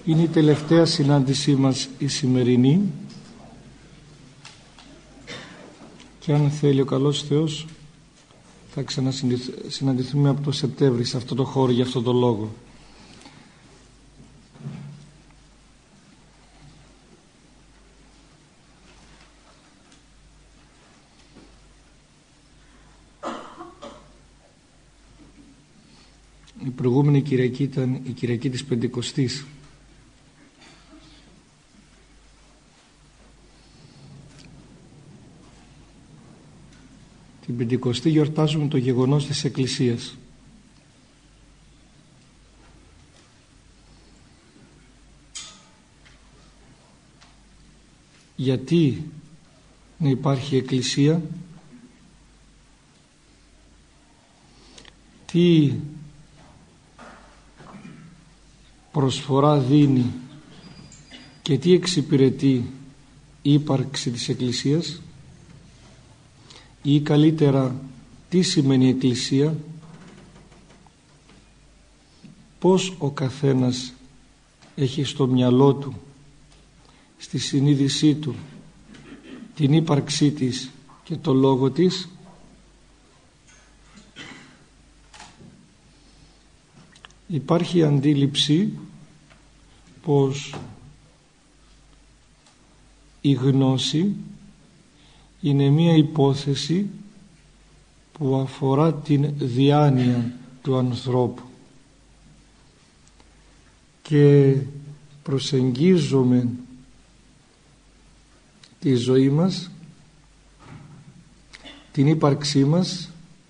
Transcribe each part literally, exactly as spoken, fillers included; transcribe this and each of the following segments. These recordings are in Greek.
Είναι η τελευταία συνάντησή μας η σημερινή και αν θέλει ο καλός Θεός θα ξανασυναντηθούμε από το Σεπτέμβρη σε αυτό το χώρο για αυτό το λόγο. Η προηγούμενη Κυριακή ήταν η Κυριακή της Πεντηκοστής. Την Πεντηκοστή γιορτάζουμε το γεγονός της Εκκλησίας. Γιατί να υπάρχει Εκκλησία, τι προσφορά δίνει και τι εξυπηρετεί η ύπαρξη της Εκκλησίας, ή καλύτερα τι σημαίνει Εκκλησία, πώς ο καθένας έχει στο μυαλό του, στη συνείδησή του την ύπαρξή της και το λόγο της. Υπάρχει αντίληψη πως η γνώση είναι μία υπόθεση που αφορά την διάνοια του ανθρώπου και προσεγγίζουμε τη ζωή μας, την ύπαρξή μας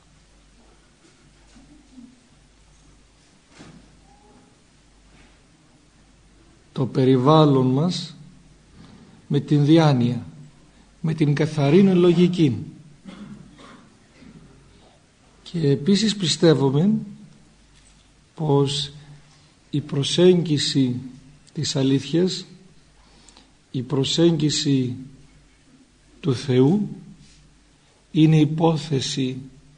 το περιβάλλον μας με την διάνοια, με την καθαρή λογική. Και επίσης πιστεύουμε πως η προσέγγιση της αλήθειας, η προσέγγιση του Θεού είναι υπόθεση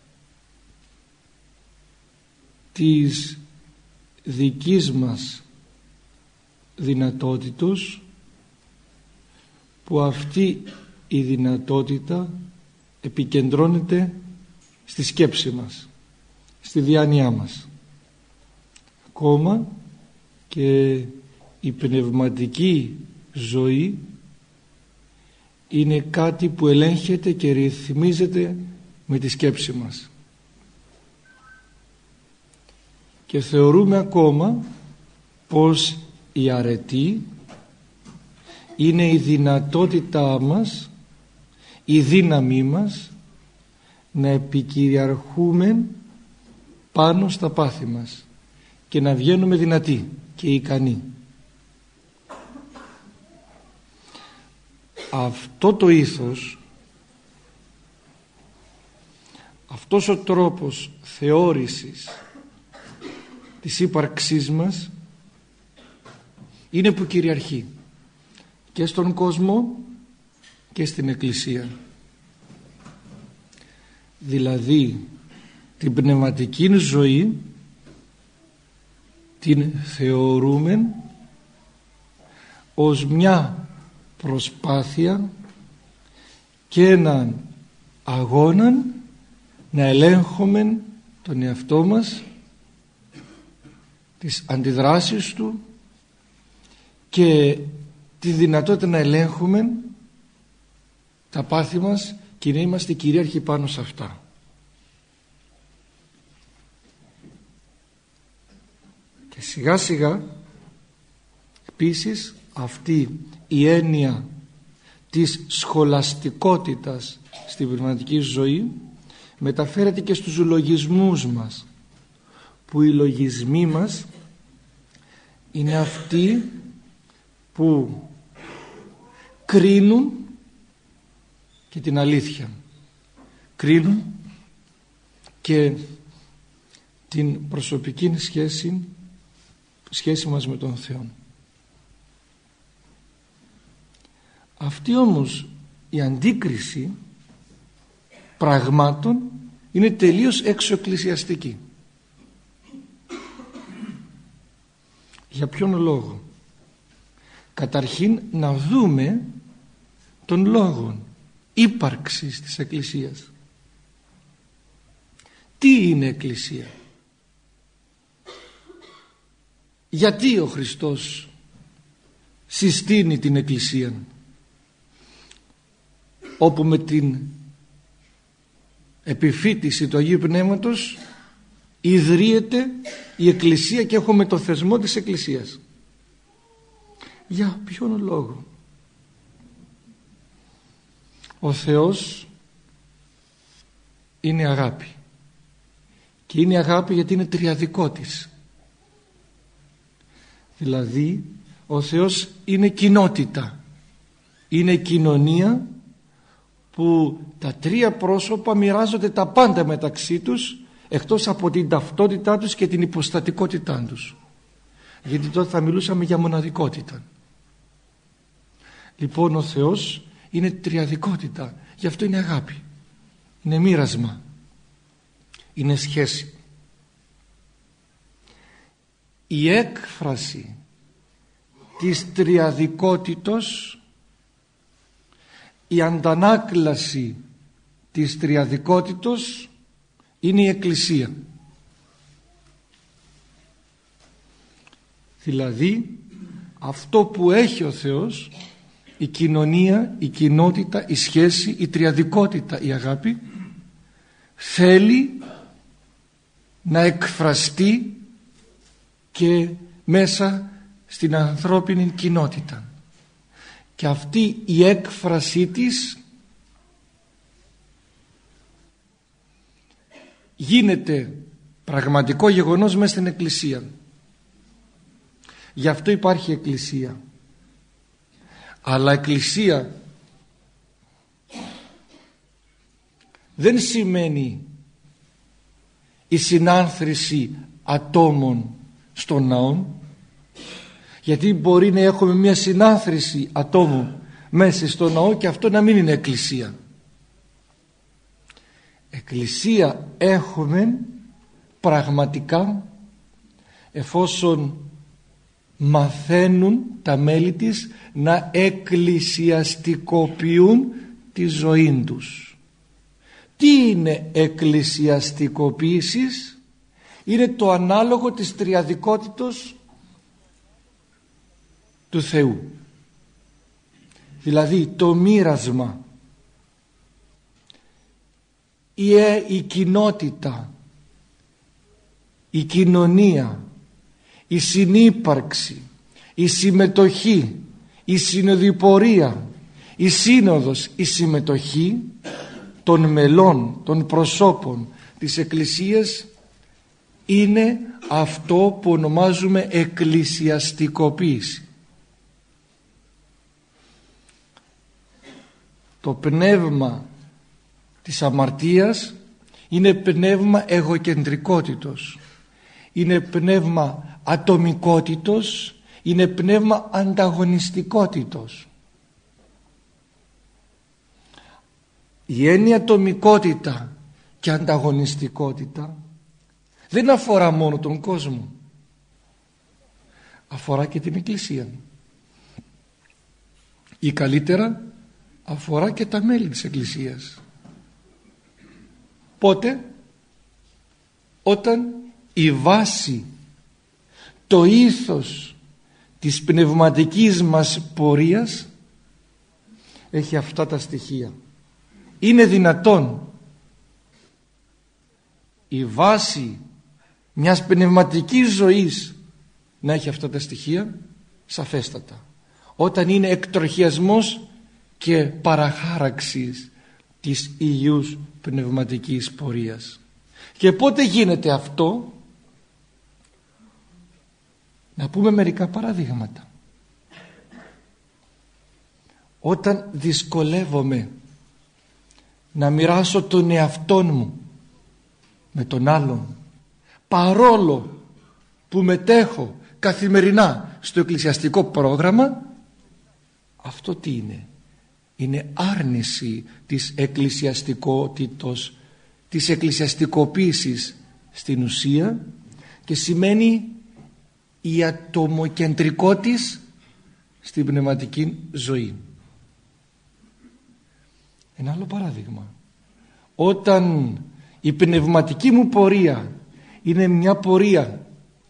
της δικής μας δυνατότητος, που αυτή η δυνατότητα επικεντρώνεται στη σκέψη μας, στη διάνοιά μας. Ακόμα και η πνευματική ζωή είναι κάτι που ελέγχεται και ρυθμίζεται με τη σκέψη μας. Και θεωρούμε ακόμα πως η αρετή είναι η δυνατότητά μας, η δύναμή μας να επικυριαρχούμε πάνω στα πάθη μας και να βγαίνουμε δυνατοί και ικανοί. Αυτό το ήθος, αυτός ο τρόπος θεώρησης της ύπαρξής μας είναι που κυριαρχεί και στον κόσμο και στην Εκκλησία. Δηλαδή την πνευματική ζωή την θεωρούμε ως μια προσπάθεια και έναν αγώνα να ελέγχουμε τον εαυτό μας, τις αντιδράσεις του και τη δυνατότητα να ελέγχουμε τα πάθη μας και να είμαστε κυρίαρχοι πάνω σε αυτά. Και σιγά σιγά επίσης αυτή η έννοια της σχολαστικότητας στην πνευματική ζωή μεταφέρεται και στους λογισμούς μας, που οι λογισμοί μας είναι αυτοί που κρίνουν και την αλήθεια, κρίνουν και την προσωπική σχέση, σχέση μας με τον Θεό. Αυτή όμως η αντίκριση πραγμάτων είναι τελείως εξωεκκλησιαστική. Για ποιον λόγο? Καταρχήν να δούμε τον λόγο ύπαρξης της Εκκλησίας. Τι είναι Εκκλησία? Γιατί ο Χριστός συστήνει την Εκκλησία, όπου με την επιφύτηση του Αγίου Πνεύματος ιδρύεται η Εκκλησία και έχουμε το θεσμό της Εκκλησίας? Για ποιον λόγο? Ο Θεός είναι αγάπη, και είναι αγάπη γιατί είναι τριαδικός. Δηλαδή ο Θεός είναι κοινότητα, είναι κοινωνία που τα τρία πρόσωπα μοιράζονται τα πάντα μεταξύ τους, εκτός από την ταυτότητά τους και την υποστατικότητά τους, γιατί τότε θα μιλούσαμε για μοναδικότητα. Λοιπόν, ο Θεός είναι τριαδικότητα, γι' αυτό είναι αγάπη, είναι μοίρασμα, είναι σχέση. Η έκφραση της τριαδικότητος, η αντανάκλαση της τριαδικότητος είναι η Εκκλησία. Δηλαδή αυτό που έχει ο Θεός, η κοινωνία, η κοινότητα, η σχέση, η τριαδικότητα, η αγάπη, θέλει να εκφραστεί και μέσα στην ανθρώπινη κοινότητα. Και αυτή η έκφρασή της γίνεται πραγματικό γεγονός μέσα στην Εκκλησία. Γι' αυτό υπάρχει Εκκλησία. Αλλά Εκκλησία δεν σημαίνει η συνάνθρηση ατόμων στον ναό, γιατί μπορεί να έχουμε μια συνάνθρηση ατόμων μέσα στο ναό και αυτό να μην είναι Εκκλησία. Εκκλησία έχουμε πραγματικά εφόσον μαθαίνουν τα μέλη της να εκκλησιαστικοποιούν τη ζωή τους. Τι είναι εκκλησιαστικοποίησης? Είναι το ανάλογο της τριαδικότητος του Θεού, δηλαδή το μοίρασμα, η, η κοινότητα, η κοινωνία, η συνύπαρξη, η συμμετοχή, η συνοδοιπορία, η σύνοδος, η συμμετοχή των μελών, των προσώπων της Εκκλησίας είναι αυτό που ονομάζουμε εκκλησιαστικοποίηση. Το πνεύμα της αμαρτίας είναι πνεύμα εγωκεντρικότητος, είναι πνεύμα ατομικότητος, είναι πνεύμα ανταγωνιστικότητος. Η έννοια ατομικότητα και ανταγωνιστικότητα δεν αφορά μόνο τον κόσμο, αφορά και την Εκκλησία, ή καλύτερα αφορά και τα μέλη της Εκκλησίας. Πότε? Όταν η βάση, το ήθος της πνευματικής μας πορείας έχει αυτά τα στοιχεία. Είναι δυνατόν η βάση μιας πνευματικής ζωής να έχει αυτά τα στοιχεία? Σαφέστατα. Όταν είναι εκτροχιασμός και παραχάραξης της υγιούς πνευματικής πορείας. Και πότε γίνεται αυτό? Να πούμε μερικά παραδείγματα. Όταν δυσκολεύομαι να μοιράσω τον εαυτό μου με τον άλλον, παρόλο που μετέχω καθημερινά στο εκκλησιαστικό πρόγραμμα, αυτό τι είναι? Είναι άρνηση της εκκλησιαστικότητος, της εκκλησιαστικοποίησης στην ουσία, και σημαίνει η ατομοκεντρικότης στην πνευματική ζωή. Ένα άλλο παράδειγμα. Όταν η πνευματική μου πορεία είναι μια πορεία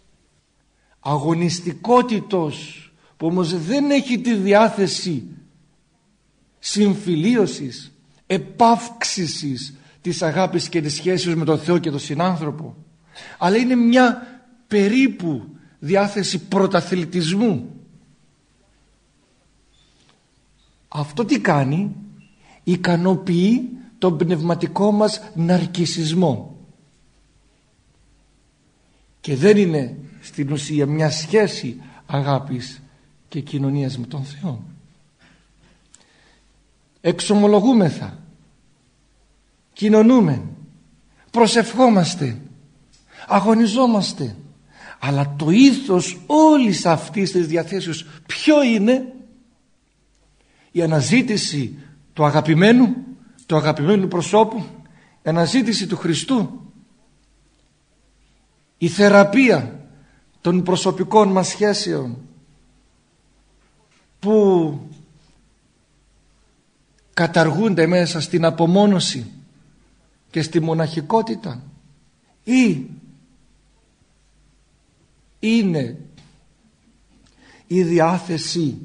αγωνιστικότητος, που όμως δεν έχει τη διάθεση συμφιλίωσης, επαύξησης της αγάπης και της σχέσης με τον Θεό και τον συνάνθρωπο, αλλά είναι μια περίπου διάθεση πρωταθλητισμού, αυτό τι κάνει? Ικανοποιεί τον πνευματικό μας ναρκισσισμό και δεν είναι στην ουσία μια σχέση αγάπης και κοινωνίας με τον Θεό. Εξομολογούμεθα, κοινωνούμε, προσευχόμαστε, αγωνιζόμαστε, αλλά το ήθος όλης αυτής της διαθέσεως ποιο είναι? Η αναζήτηση του αγαπημένου, του αγαπημένου προσώπου, η αναζήτηση του Χριστού, η θεραπεία των προσωπικών μας σχέσεων που καταργούνται μέσα στην απομόνωση και στη μοναχικότητα, ή είναι η διάθεση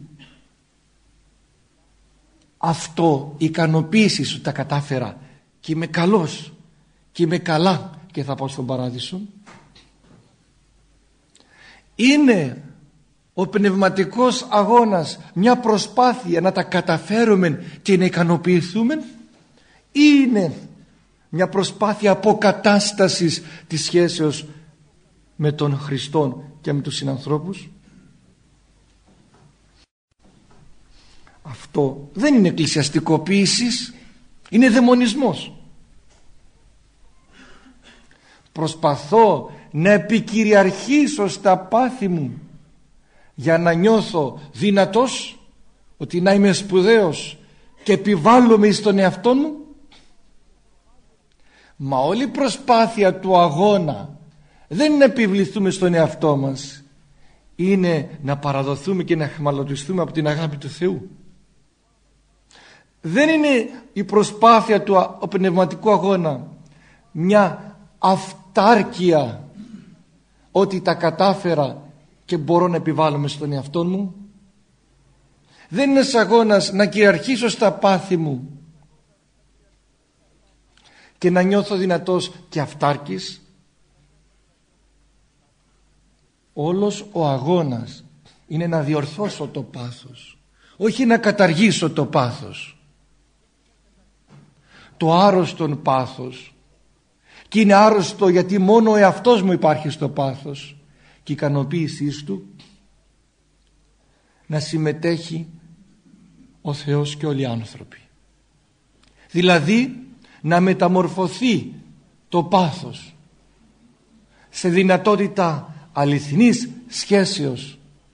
αυτό ικανοποίηση σου, τα κατάφερα και είμαι καλός και είμαι καλά και θα πάω στον παράδεισο? Είναι ο πνευματικός αγώνας μια προσπάθεια να τα καταφέρουμε και να ικανοποιηθούμε, ή είναι μια προσπάθεια αποκατάστασης της σχέσεως με τον Χριστόν και με τους συνανθρώπους? Αυτό δεν είναι εκκλησιαστικοποίησης, είναι δαιμονισμός. Προσπαθώ να επικυριαρχήσω στα πάθη μου για να νιώθω δυνατός, ότι να είμαι σπουδαίος και επιβάλλομαι στον εαυτό μου. Μα όλη η προσπάθεια του αγώνα δεν είναι να επιβληθούμε στον εαυτό μας, είναι να παραδοθούμε και να αιχμαλωτιστούμε από την αγάπη του Θεού. Δεν είναι η προσπάθεια του ο πνευματικού αγώνα μια αυτάρκεια, ότι τα κατάφερα και μπορώ να επιβάλλομαι στον εαυτό μου. Δεν είναι ένας αγώνας να κυριαρχήσω στα πάθη μου και να νιώθω δυνατός και αυτάρκης. Όλος ο αγώνας είναι να διορθώσω το πάθος, όχι να καταργήσω το πάθος, το άρρωστον πάθος. Και είναι άρρωστο γιατί μόνο ο εαυτός μου υπάρχει στο πάθος, και η ικανοποίησή του να συμμετέχει ο Θεός και όλοι οι άνθρωποι. Δηλαδή να μεταμορφωθεί το πάθος σε δυνατότητα αληθινής σχέσεως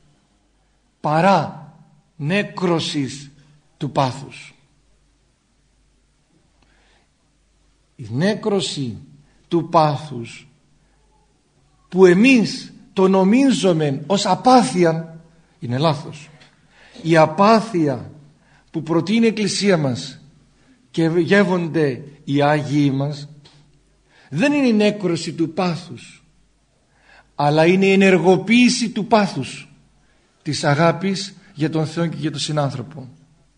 παρά νέκρωσης του πάθους. Η νέκρωση του πάθους που εμείς το νομίζουμε ως απάθεια είναι λάθος. Η απάθεια που προτείνει η Εκκλησία μας και γεύονται οι Άγιοι μας δεν είναι η νέκρωση του πάθους, αλλά είναι η ενεργοποίηση του πάθους, της αγάπης για τον Θεό και για τον συνάνθρωπο.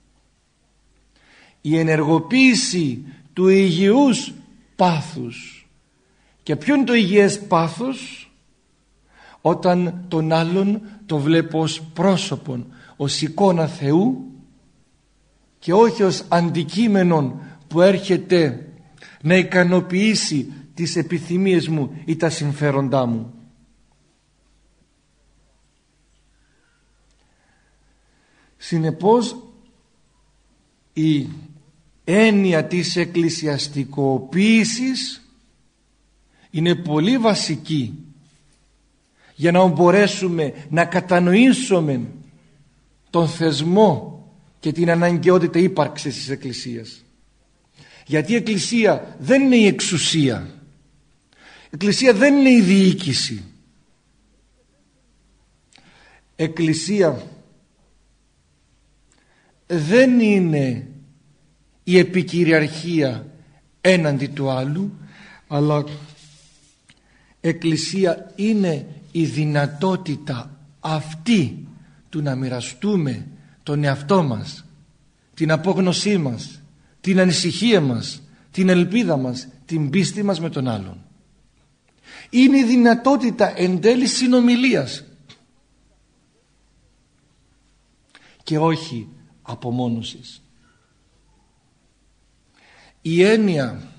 Η ενεργοποίηση του υγιούς πάθους. Και ποιο είναι το υγιές πάθος? Όταν τον άλλον το βλέπω ως πρόσωπον, ως εικόνα Θεού και όχι ως αντικείμενον που έρχεται να ικανοποιήσει τις επιθυμίες μου ή τα συμφέροντά μου. Συνεπώς η έννοια της εκκλησιαστικοποίησης είναι πολύ βασική για να μπορέσουμε να κατανοήσουμε τον θεσμό και την αναγκαιότητα ύπαρξης της Εκκλησίας. Γιατί η Εκκλησία δεν είναι η εξουσία, η Εκκλησία δεν είναι η διοίκηση. Εκκλησία δεν είναι η επικυριαρχία έναντι του άλλου, αλλά εκκλησία είναι η δυνατότητα αυτή του να μοιραστούμε τον εαυτό μας, την απόγνωσή μας, την ανησυχία μας, την ελπίδα μας, την πίστη μας με τον άλλον. Είναι η δυνατότητα εν τέλει συνομιλίας και όχι απομόνωσης. Η έννοια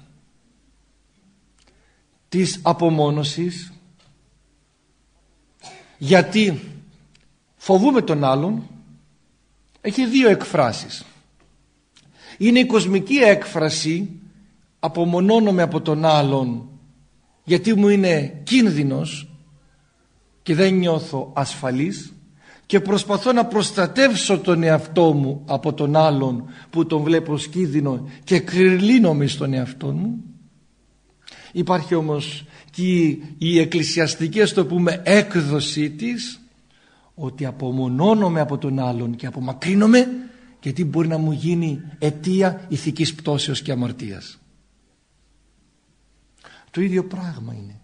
της απομόνωσης, γιατί φοβούμε τον άλλον, έχει δύο εκφράσεις. Είναι η κοσμική έκφραση, απομονώνομαι από τον άλλον γιατί μου είναι κίνδυνος και δεν νιώθω ασφαλής και προσπαθώ να προστατεύσω τον εαυτό μου από τον άλλον που τον βλέπω ως κίνδυνο και κρυλίνομαι στον εαυτό μου. Υπάρχει όμως και η εκκλησιαστική, ας το πούμε, έκδοση της, ότι απομονώνομαι από τον άλλον και απομακρύνομαι γιατί μπορεί να μου γίνει αιτία ηθικής πτώσεως και αμαρτίας. Το ίδιο πράγμα είναι.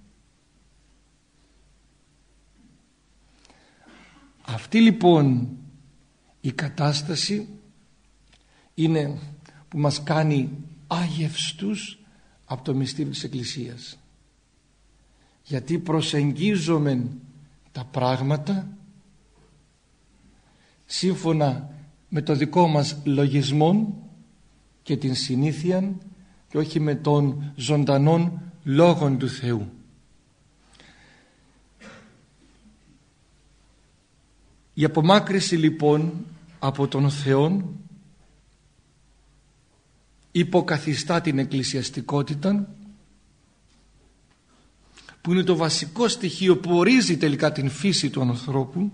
Αυτή λοιπόν η κατάσταση είναι που μας κάνει άγευστους από το μυστήριο της Εκκλησίας, γιατί προσεγγίζουμε τα πράγματα σύμφωνα με το δικό μας λογισμό και την συνήθεια και όχι με τον ζωντανόν λόγον του Θεού. Η απομάκρυση λοιπόν από τον Θεό υποκαθιστά την εκκλησιαστικότητα, που είναι το βασικό στοιχείο που ορίζει τελικά την φύση του ανθρώπου,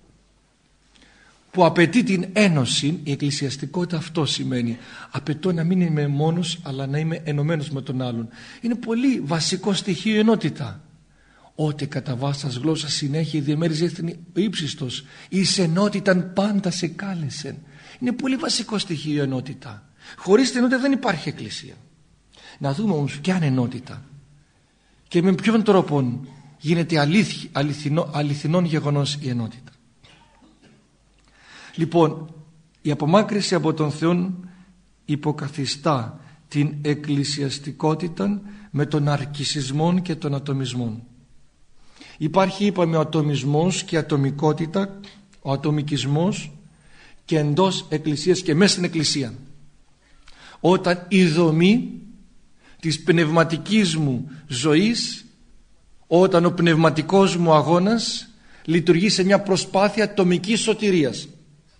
που απαιτεί την ένωση. Η εκκλησιαστικότητα αυτό σημαίνει. Απαιτώ να μην είμαι μόνος, αλλά να είμαι ενωμένος με τον άλλον. Είναι πολύ βασικό στοιχείο η ενότητα. Ότι κατά βάσας γλώσσα συνέχεια διεμέριζε ο ύψιστος, εις ενότηταν πάντα σε κάλεσεν. Είναι πολύ βασικό στοιχείο η ενότητα. Χωρίς την ενότητα δεν υπάρχει εκκλησία. Να δούμε όμως ποια είναι ενότητα και με ποιον τρόπο γίνεται αλήθι, αληθινό, αληθινόν γεγονός η ενότητα. Λοιπόν, η απομάκρυση από τον Θεό υποκαθιστά την εκκλησιαστικότητα με τον αρκισισμό και τον ατομισμό. Υπάρχει, είπαμε, ο ατομισμός και η ατομικότητα, ο ατομικισμός και εντός εκκλησίας και μέσα στην εκκλησία. Όταν η δομή της πνευματικής μου ζωής, όταν ο πνευματικός μου αγώνας λειτουργεί σε μια προσπάθεια ατομικής σωτηρίας.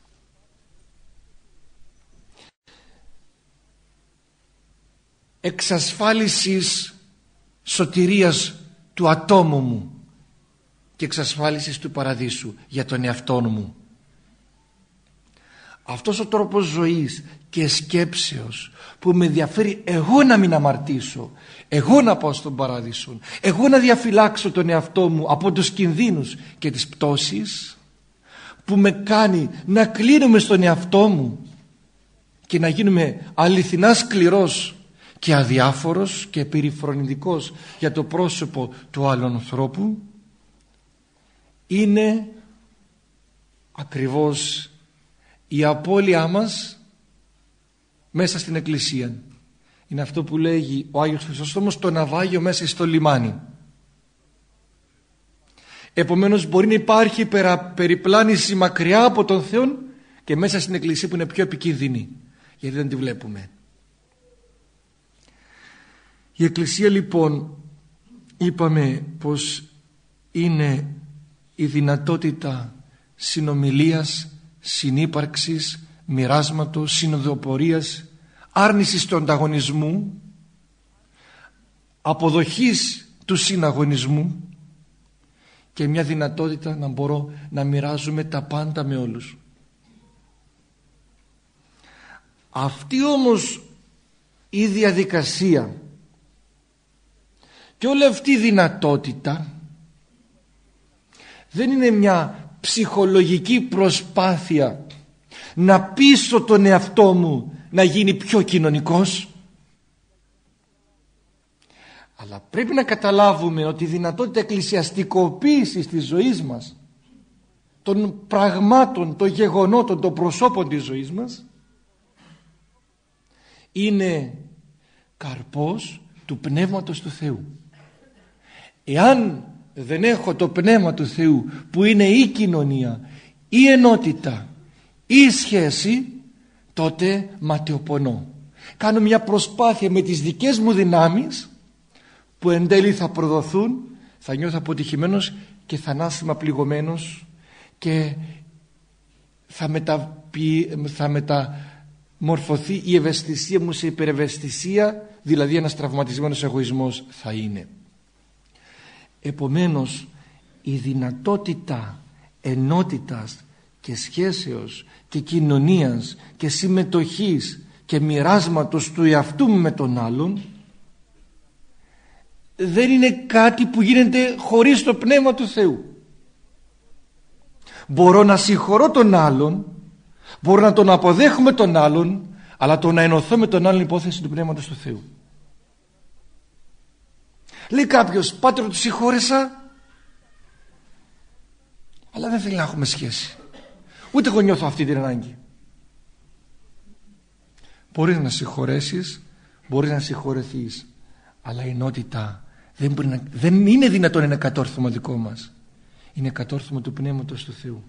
Εξασφάλισης σωτηρίας του ατόμου μου και εξασφάλισης του παραδείσου για τον εαυτό μου. Αυτός ο τρόπος ζωής και σκέψεως που με ενδιαφέρει εγώ να μην αμαρτήσω, εγώ να πάω στον παράδεισο, εγώ να διαφυλάξω τον εαυτό μου από τους κινδύνους και τις πτώσεις, που με κάνει να κλείνομαι στον εαυτό μου και να γίνομαι αληθινά σκληρός και αδιάφορος και περιφρονητικός για το πρόσωπο του άλλου ανθρώπου, είναι ακριβώς η απώλειά μας μέσα στην εκκλησία. Είναι αυτό που λέγει ο Άγιος Χρυσόστομος, το ναυάγιο μέσα στο λιμάνι. Επομένως μπορεί να υπάρχει περα, περιπλάνηση μακριά από τον Θεό και μέσα στην εκκλησία που είναι πιο επικίνδυνη, γιατί δεν τη βλέπουμε. Η εκκλησία λοιπόν, είπαμε πως είναι η δυνατότητα συνομιλίας, συνύπαρξης, μοιράσματος, συνοδοπορίας, άρνησης του ανταγωνισμού, αποδοχής του συναγωνισμού και μια δυνατότητα να μπορώ να μοιράζομαι τα πάντα με όλους. Αυτή όμως η διαδικασία και όλη αυτή η δυνατότητα δεν είναι μια ψυχολογική προσπάθεια να πείσω τον εαυτό μου να γίνει πιο κοινωνικός. Αλλά πρέπει να καταλάβουμε ότι η δυνατότητα εκκλησιαστικοποίησης της ζωής μας, των πραγμάτων, των γεγονότων, των προσώπων της ζωής μας, είναι καρπός του Πνεύματος του Θεού. Εάν δεν έχω το Πνεύμα του Θεού, που είναι η κοινωνία, η ενότητα, η σχέση, τότε ματαιοπονώ. Κάνω μια προσπάθεια με τις δικές μου δυνάμεις, που εν τέλει θα προδοθούν, θα νιώθω αποτυχημένος και θανάσιμα πληγωμένος, και θα, μεταποι... θα μεταμορφωθεί η ευαισθησία μου σε υπερευαισθησία, δηλαδή ένας τραυματισμένος εγωισμός θα είναι. Επομένως, η δυνατότητα ενότητας και σχέσεως και κοινωνίας και συμμετοχής και μοιράσματος του εαυτού μου με τον άλλον δεν είναι κάτι που γίνεται χωρίς το Πνεύμα του Θεού. Μπορώ να συγχωρώ τον άλλον, μπορώ να τον αποδέχομαι τον άλλον, αλλά το να ενωθώ με τον άλλον υπόθεση του Πνεύματος του Θεού. Λέει κάποιος, πάτερ, του συγχώρεσα, αλλά δεν θέλει να έχουμε σχέση. Ούτε εγώ νιώθω αυτή την ανάγκη. Μπορείς να συγχωρέσεις, μπορείς να συγχωρεθείς, αλλά η ενότητα δεν, μπορεί να, δεν είναι δυνατόν να είναι κατόρθωμα δικό μας. Είναι κατόρθωμα του Πνεύματος του Θεού.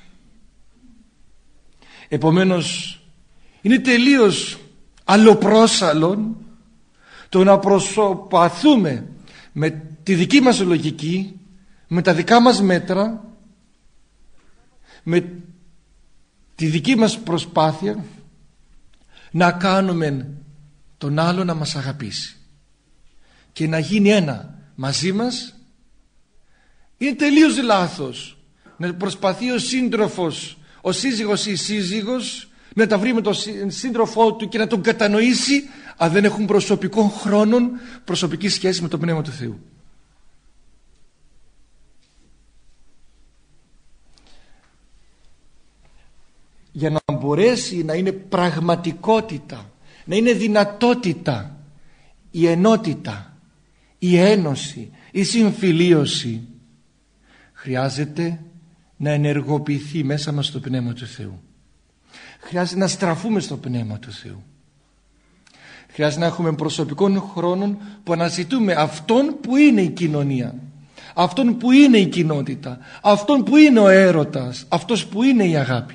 Επομένως, είναι τελείως αλλοπρόσαλλον το να προσπαθούμε με τη δική μας λογική, με τα δικά μας μέτρα, με τη δική μας προσπάθεια να κάνουμε τον άλλο να μας αγαπήσει και να γίνει ένα μαζί μας. Είναι τελείως λάθος να προσπαθεί ο σύντροφος, ο σύζυγος ή η σύζυγος να τα βρει με τον σύντροφό του και να τον κατανοήσει, αν δεν έχουν προσωπικών χρόνων, προσωπική σχέση με το Πνεύμα του Θεού. Για να μπορέσει να είναι πραγματικότητα, να είναι δυνατότητα η ενότητα, η ένωση, η συμφιλίωση, χρειάζεται να ενεργοποιηθεί μέσα μας το Πνεύμα του Θεού. Χρειάζεται να στραφούμε στο Πνεύμα του Θεού. Χρειάζεται να έχουμε προσωπικών χρόνων που αναζητούμε αυτόν που είναι η κοινωνία, αυτόν που είναι η κοινότητα, αυτόν που είναι ο έρωτας, αυτός που είναι η αγάπη.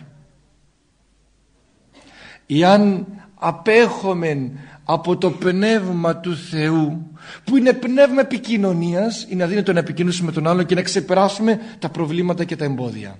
Εάν απέχουμε από το Πνεύμα του Θεού, που είναι πνεύμα επικοινωνίας, είναι αδύνατο να επικοινωνήσουμε με τον άλλον και να ξεπεράσουμε τα προβλήματα και τα εμπόδια.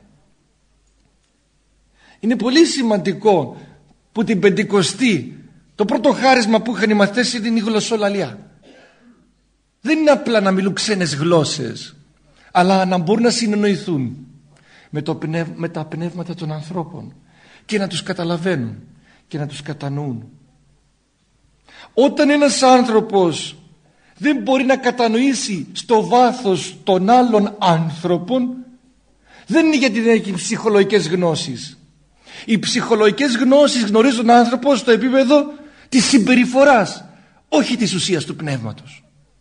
Είναι πολύ σημαντικό που την Πεντηκοστή το πρώτο χάρισμα που είχαν οι μαθητές ήταν η γλωσσολαλία. Δεν είναι απλά να μιλούν ξένες γλώσσες, αλλά να μπορούν να συνεννοηθούν με, το πνευ... με τα πνεύματα των ανθρώπων και να τους καταλαβαίνουν και να τους κατανοούν. Όταν ένας άνθρωπος δεν μπορεί να κατανοήσει στο βάθος των άλλων άνθρωπων, δεν είναι γιατί δεν έχει ψυχολογικές γνώσεις. Οι ψυχολογικές γνώσεις γνωρίζουν τον άνθρωπο στο επίπεδο της συμπεριφοράς, όχι της ουσίας του πνεύματος.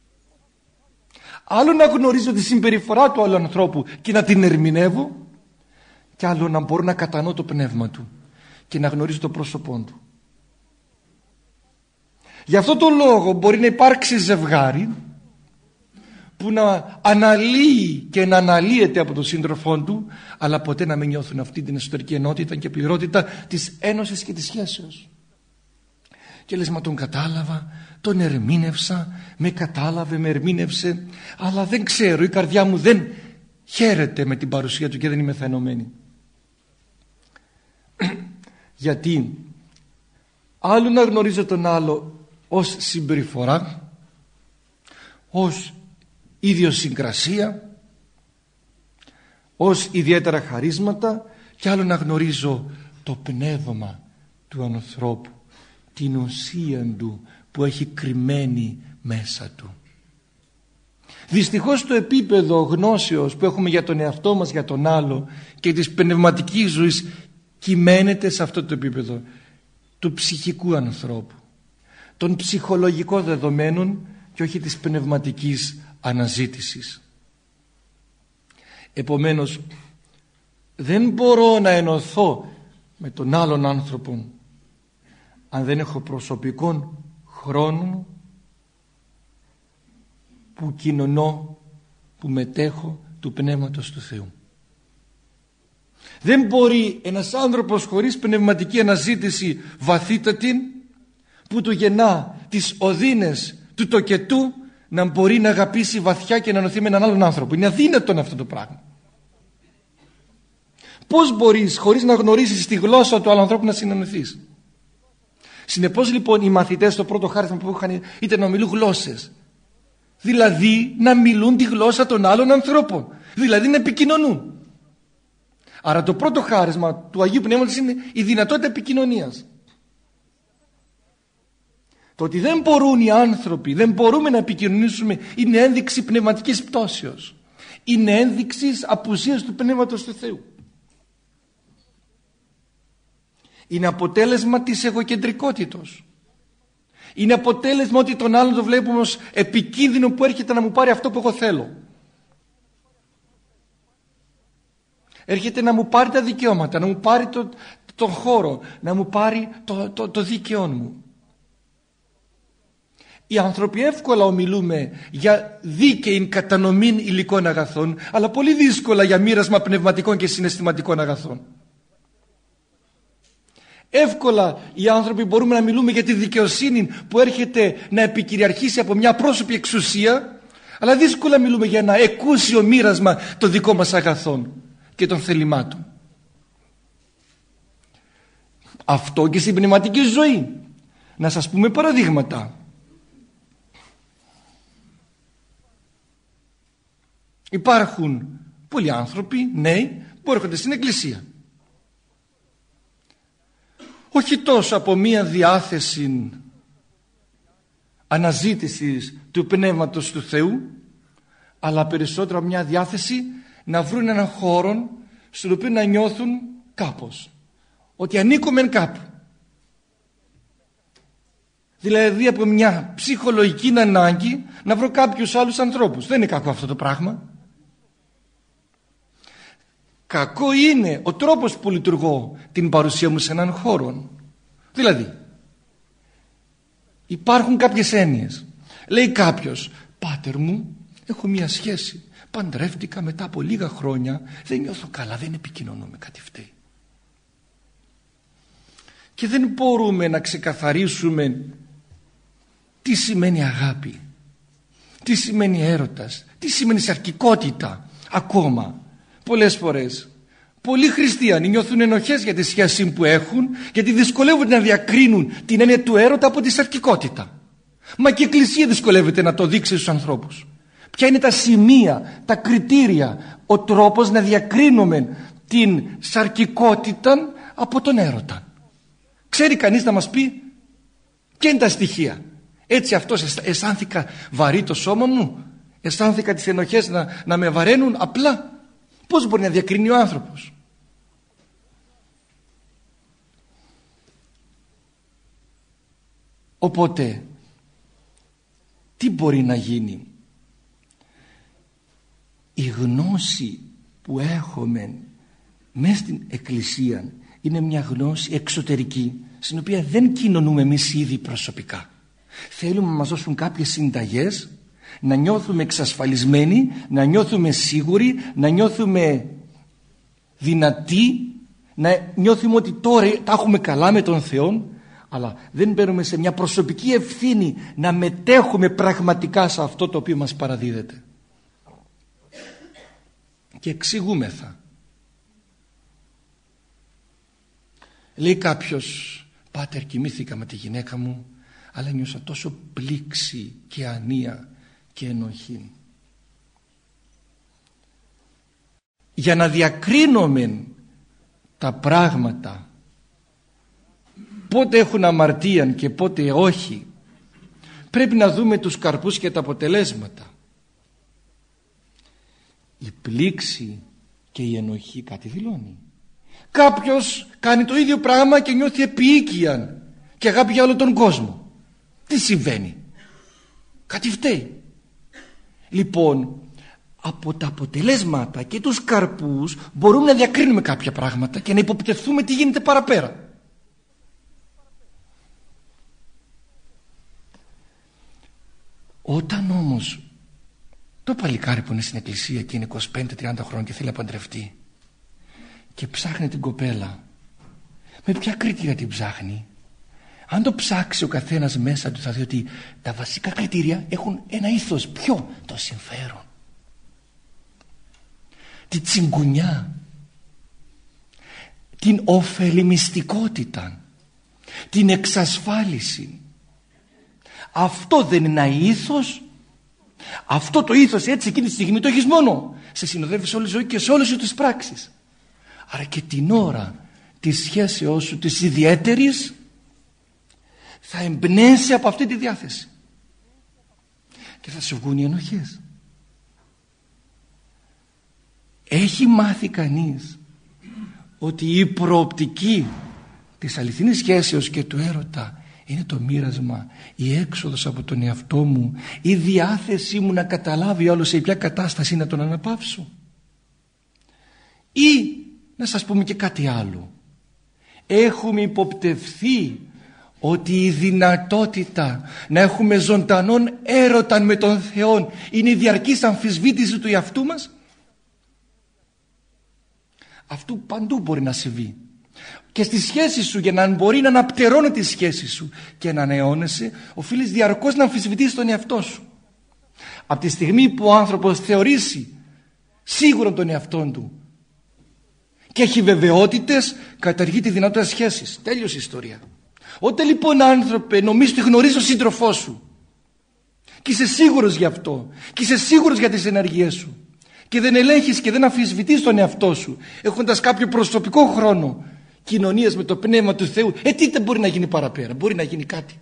Άλλο να γνωρίζω τη συμπεριφορά του άλλου ανθρώπου και να την ερμηνεύω, και άλλο να μπορώ να κατανοώ το πνεύμα του και να γνωρίζω το πρόσωπό του. Γι' αυτό το λόγο μπορεί να υπάρξει ζευγάρι που να αναλύει και να αναλύεται από τον σύντροφό του, αλλά ποτέ να μην νιώθουν αυτή την εσωτερική ενότητα και πληρότητα της ένωσης και της σχέσεως. Και λες, μα τον κατάλαβα, τον ερμήνευσα, με κατάλαβε, με ερμήνευσε, αλλά δεν ξέρω, η καρδιά μου δεν χαίρεται με την παρουσία του και δεν είμαι θενωμένη. Γιατί άλλο να γνωρίζω τον άλλο ως συμπεριφορά, ως ιδιοσυγκρασία, ως ιδιαίτερα χαρίσματα, και άλλο να γνωρίζω το πνεύμα του ανθρώπου, την ουσία του που έχει κρυμμένη μέσα του. Δυστυχώς το επίπεδο γνώσεως που έχουμε για τον εαυτό μας, για τον άλλο, και της πνευματικής ζωής κυμαίνεται σε αυτό το επίπεδο του ψυχικού ανθρώπου, των ψυχολογικών δεδομένων και όχι της πνευματικής αναζήτησης. Επομένως δεν μπορώ να ενωθώ με τον άλλον άνθρωπο αν δεν έχω προσωπικό χρόνο που κοινωνώ, που μετέχω του Πνεύματος του Θεού. Δεν μπορεί ένας άνθρωπος χωρίς πνευματική αναζήτηση βαθύτατη, που του γεννά τις οδύνες του τοκετού, να μπορεί να αγαπήσει βαθιά και να ενωθεί με έναν άλλον άνθρωπο. Είναι αδύνατον αυτό το πράγμα. Πώς μπορείς χωρίς να γνωρίσεις τη γλώσσα του άλλου ανθρώπου να συνενωθείς? Συνεπώς λοιπόν οι μαθητές στο πρώτο χάρισμα που είχαν ήταν να μιλούν γλώσσες, δηλαδή να μιλούν τη γλώσσα των άλλων ανθρώπων, δηλαδή να επικοινωνούν. Άρα το πρώτο χάρισμα του Αγίου Πνεύματος είναι η δυνατότητα επικοινωνίας. Το ότι δεν μπορούν οι άνθρωποι, δεν μπορούμε να επικοινωνήσουμε, είναι ένδειξη πνευματικής πτώσεως, είναι ένδειξη απουσίας του Πνεύματος του Θεού. Είναι αποτέλεσμα της εγωκεντρικότητος. Είναι αποτέλεσμα ότι τον άλλον το βλέπουμε ως επικίνδυνο που έρχεται να μου πάρει αυτό που εγώ θέλω. Έρχεται να μου πάρει τα δικαιώματα, να μου πάρει το, τον χώρο, να μου πάρει το, το, το δίκαιό μου. Οι άνθρωποι εύκολα ομιλούμε για δίκαιη κατανομή υλικών αγαθών, αλλά πολύ δύσκολα για μοίρασμα πνευματικών και συναισθηματικών αγαθών. Εύκολα οι άνθρωποι μπορούμε να μιλούμε για τη δικαιοσύνη που έρχεται να επικυριαρχήσει από μια πρόσωπη εξουσία, αλλά δύσκολα μιλούμε για ένα εκούσιο μοίρασμα των δικών μας αγαθών και των θελημάτων. Αυτό και στην πνευματική ζωή. Να σας πούμε παραδείγματα. Υπάρχουν πολλοί άνθρωποι, νέοι, που έρχονται στην εκκλησία. Όχι τόσο από μία διάθεση αναζήτησης του Πνεύματος του Θεού, αλλά περισσότερο μια διάθεση να βρουν έναν χώρο στον οποίο να νιώθουν κάπως, ότι ανήκουμε κάπου. Δηλαδή από μια ψυχολογική ανάγκη να βρω κάποιους άλλους ανθρώπους. Δεν είναι κακό αυτό το πράγμα. Κακό είναι ο τρόπος που λειτουργώ την παρουσία μου σε έναν χώρο. Δηλαδή υπάρχουν κάποιες έννοιες. Λέει κάποιος, πάτερ μου, έχω μια σχέση, παντρεύτηκα μετά από λίγα χρόνια, δεν νιώθω καλά, δεν επικοινωνούμε, κάτι φταίει. Και δεν μπορούμε να ξεκαθαρίσουμε τι σημαίνει αγάπη, τι σημαίνει έρωτας, τι σημαίνει σαρκικότητα. Ακόμα πολλές φορές πολλοί χριστιανοί νιώθουν ενοχές για τη σχέση που έχουν, γιατί δυσκολεύονται να διακρίνουν την έννοια του έρωτα από τη σαρκικότητα. Μα και η Εκκλησία δυσκολεύεται να το δείξει στους ανθρώπους. Ποια είναι τα σημεία, τα κριτήρια, ο τρόπος να διακρίνουμε την σαρκικότητα από τον έρωτα? Ξέρει κανείς να μας πει ποια είναι τα στοιχεία? Έτσι αυτός αισθάνθηκα βαρύ το σώμα μου, αισθάνθηκα τις ενοχές να, να με βαραίνουν απλά. Πώς μπορεί να διακρίνει ο άνθρωπος? Οπότε τι μπορεί να γίνει? Η γνώση που έχουμε μέσα στην Εκκλησία είναι μια γνώση εξωτερική, στην οποία δεν κοινωνούμε εμείς ήδη προσωπικά. Θέλουμε να μας δώσουν κάποιες συνταγές, να νιώθουμε εξασφαλισμένοι, να νιώθουμε σίγουροι, να νιώθουμε δυνατοί, να νιώθουμε ότι τώρα τα έχουμε καλά με τον Θεό, αλλά δεν παίρνουμε σε μια προσωπική ευθύνη να μετέχουμε πραγματικά σε αυτό το οποίο μας παραδίδεται. Και εξηγούμεθα. Λέει κάποιος, πάτερ, κοιμήθηκα με τη γυναίκα μου, αλλά νιώσα τόσο πλήξη και ανία και ενοχή. Για να διακρίνουμε τα πράγματα, πότε έχουν αμαρτία και πότε όχι, πρέπει να δούμε τους καρπούς και τα αποτελέσματα. Η πλήξη και η ενοχή κάτι δηλώνει. Κάποιος κάνει το ίδιο πράγμα και νιώθει επίοικια και αγάπη για όλο τον κόσμο. Τι συμβαίνει? Κάτι φταίει. Λοιπόν, από τα αποτελέσματα και τους καρπούς μπορούμε να διακρίνουμε κάποια πράγματα και να υποπτευθούμε τι γίνεται παραπέρα. Όταν όμως το παλικάρι που είναι στην εκκλησία και είναι είκοσι πέντε τριάντα χρόνων και θέλει να παντρευτεί και ψάχνει την κοπέλα, με ποια κριτήρια την ψάχνει? Αν το ψάξει ο καθένας μέσα του θα δει ότι τα βασικά κριτήρια έχουν ένα ήθος. Ποιο? Το συμφέρον, τη τσιγκουνιά, την ωφελημιστικότητα, την εξασφάλιση. Αυτό δεν είναι ένα ήθος? Αυτό το ήθος έτσι εκείνη τη στιγμή το έχεις μόνο. Σε συνοδεύει σε όλη τη ζωή και σε όλες σου τις πράξεις. Άρα και την ώρα της σχέσεώς σου της ιδιαίτερης θα εμπνέσει από αυτή τη διάθεση και θα σου βγουν οι ενοχές. Έχει μάθει κανείς ότι η προοπτική της αληθινής σχέσεως και του έρωτα είναι το μοίρασμα, η έξοδος από τον εαυτό μου, η διάθεσή μου να καταλάβει όλο σε ποια κατάσταση να τον αναπαύσω? Ή να σας πούμε και κάτι άλλο, έχουμε υποπτευθεί ότι η δυνατότητα να έχουμε ζωντανόν έρωτα με τον Θεό είναι η διαρκής αμφισβήτηση του εαυτού μας? Αυτού παντού μπορεί να συμβεί. Και στη σχέση σου, για να μπορεί να αναπτερώνει τη σχέση σου και να ανανεώνεσαι, οφείλεις διαρκώς να αμφισβητήσεις τον εαυτό σου. Από τη στιγμή που ο άνθρωπος θεωρήσει σίγουρο τον εαυτό του και έχει βεβαιότητες, καταργεί τη δυνατότητα σχέσης. Τέλειωσε η ιστορία. Όταν λοιπόν, άνθρωπε, νομίζεις ότι γνωρίζεις τον σύντροφό σου και είσαι σίγουρος γι' αυτό και είσαι σίγουρος για τις ενεργειές σου και δεν ελέγχεις και δεν αμφισβητείς τον εαυτό σου, έχοντας κάποιο προσωπικό χρόνο κοινωνίας με το Πνεύμα του Θεού, ε τι δεν μπορεί να γίνει παραπέρα? Μπορεί να γίνει κάτι?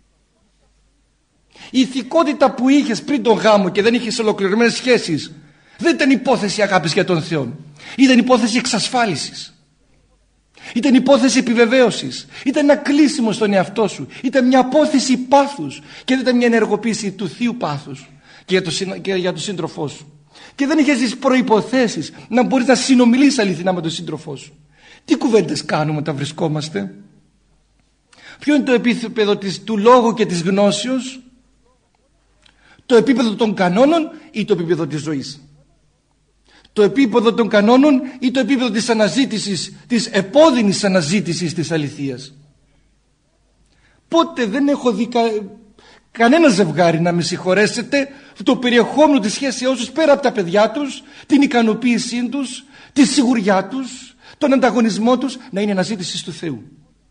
Η ηθικότητα που είχες πριν τον γάμο και δεν είχες ολοκληρωμένες σχέσεις δεν ήταν υπόθεση αγάπης για τον Θεό, ήταν υπόθεση εξασφάλισης, ήταν υπόθεση επιβεβαίωσης, ήταν ένα κλείσιμο στον εαυτό σου, ήταν μια απόθεση πάθους και δεν ήταν μια ενεργοποίηση του θείου πάθους και για, το, και για τον σύντροφό σου. Και δεν είχες τις προϋποθέσεις να μπορείς να συνομιλήσεις αληθινά με τον σύντροφό σου. Τι κουβέντες κάνουμε όταν βρισκόμαστε? Ποιο είναι το επίπεδο της, του λόγου και της γνώσεως? Το επίπεδο των κανόνων ή το επίπεδο της ζωής? Το επίπεδο των κανόνων ή το επίπεδο της αναζήτησης, της επώδυνης αναζήτησης της αληθείας? Πότε δεν έχω δει κα, κανένα ζευγάρι, να με συγχωρέσετε, το περιεχόμενο της σχέσεώς τους πέρα από τα παιδιά τους, την ικανοποίησή τους, τη σιγουριά τους, τον ανταγωνισμό τους να είναι αναζήτηση του Θεού.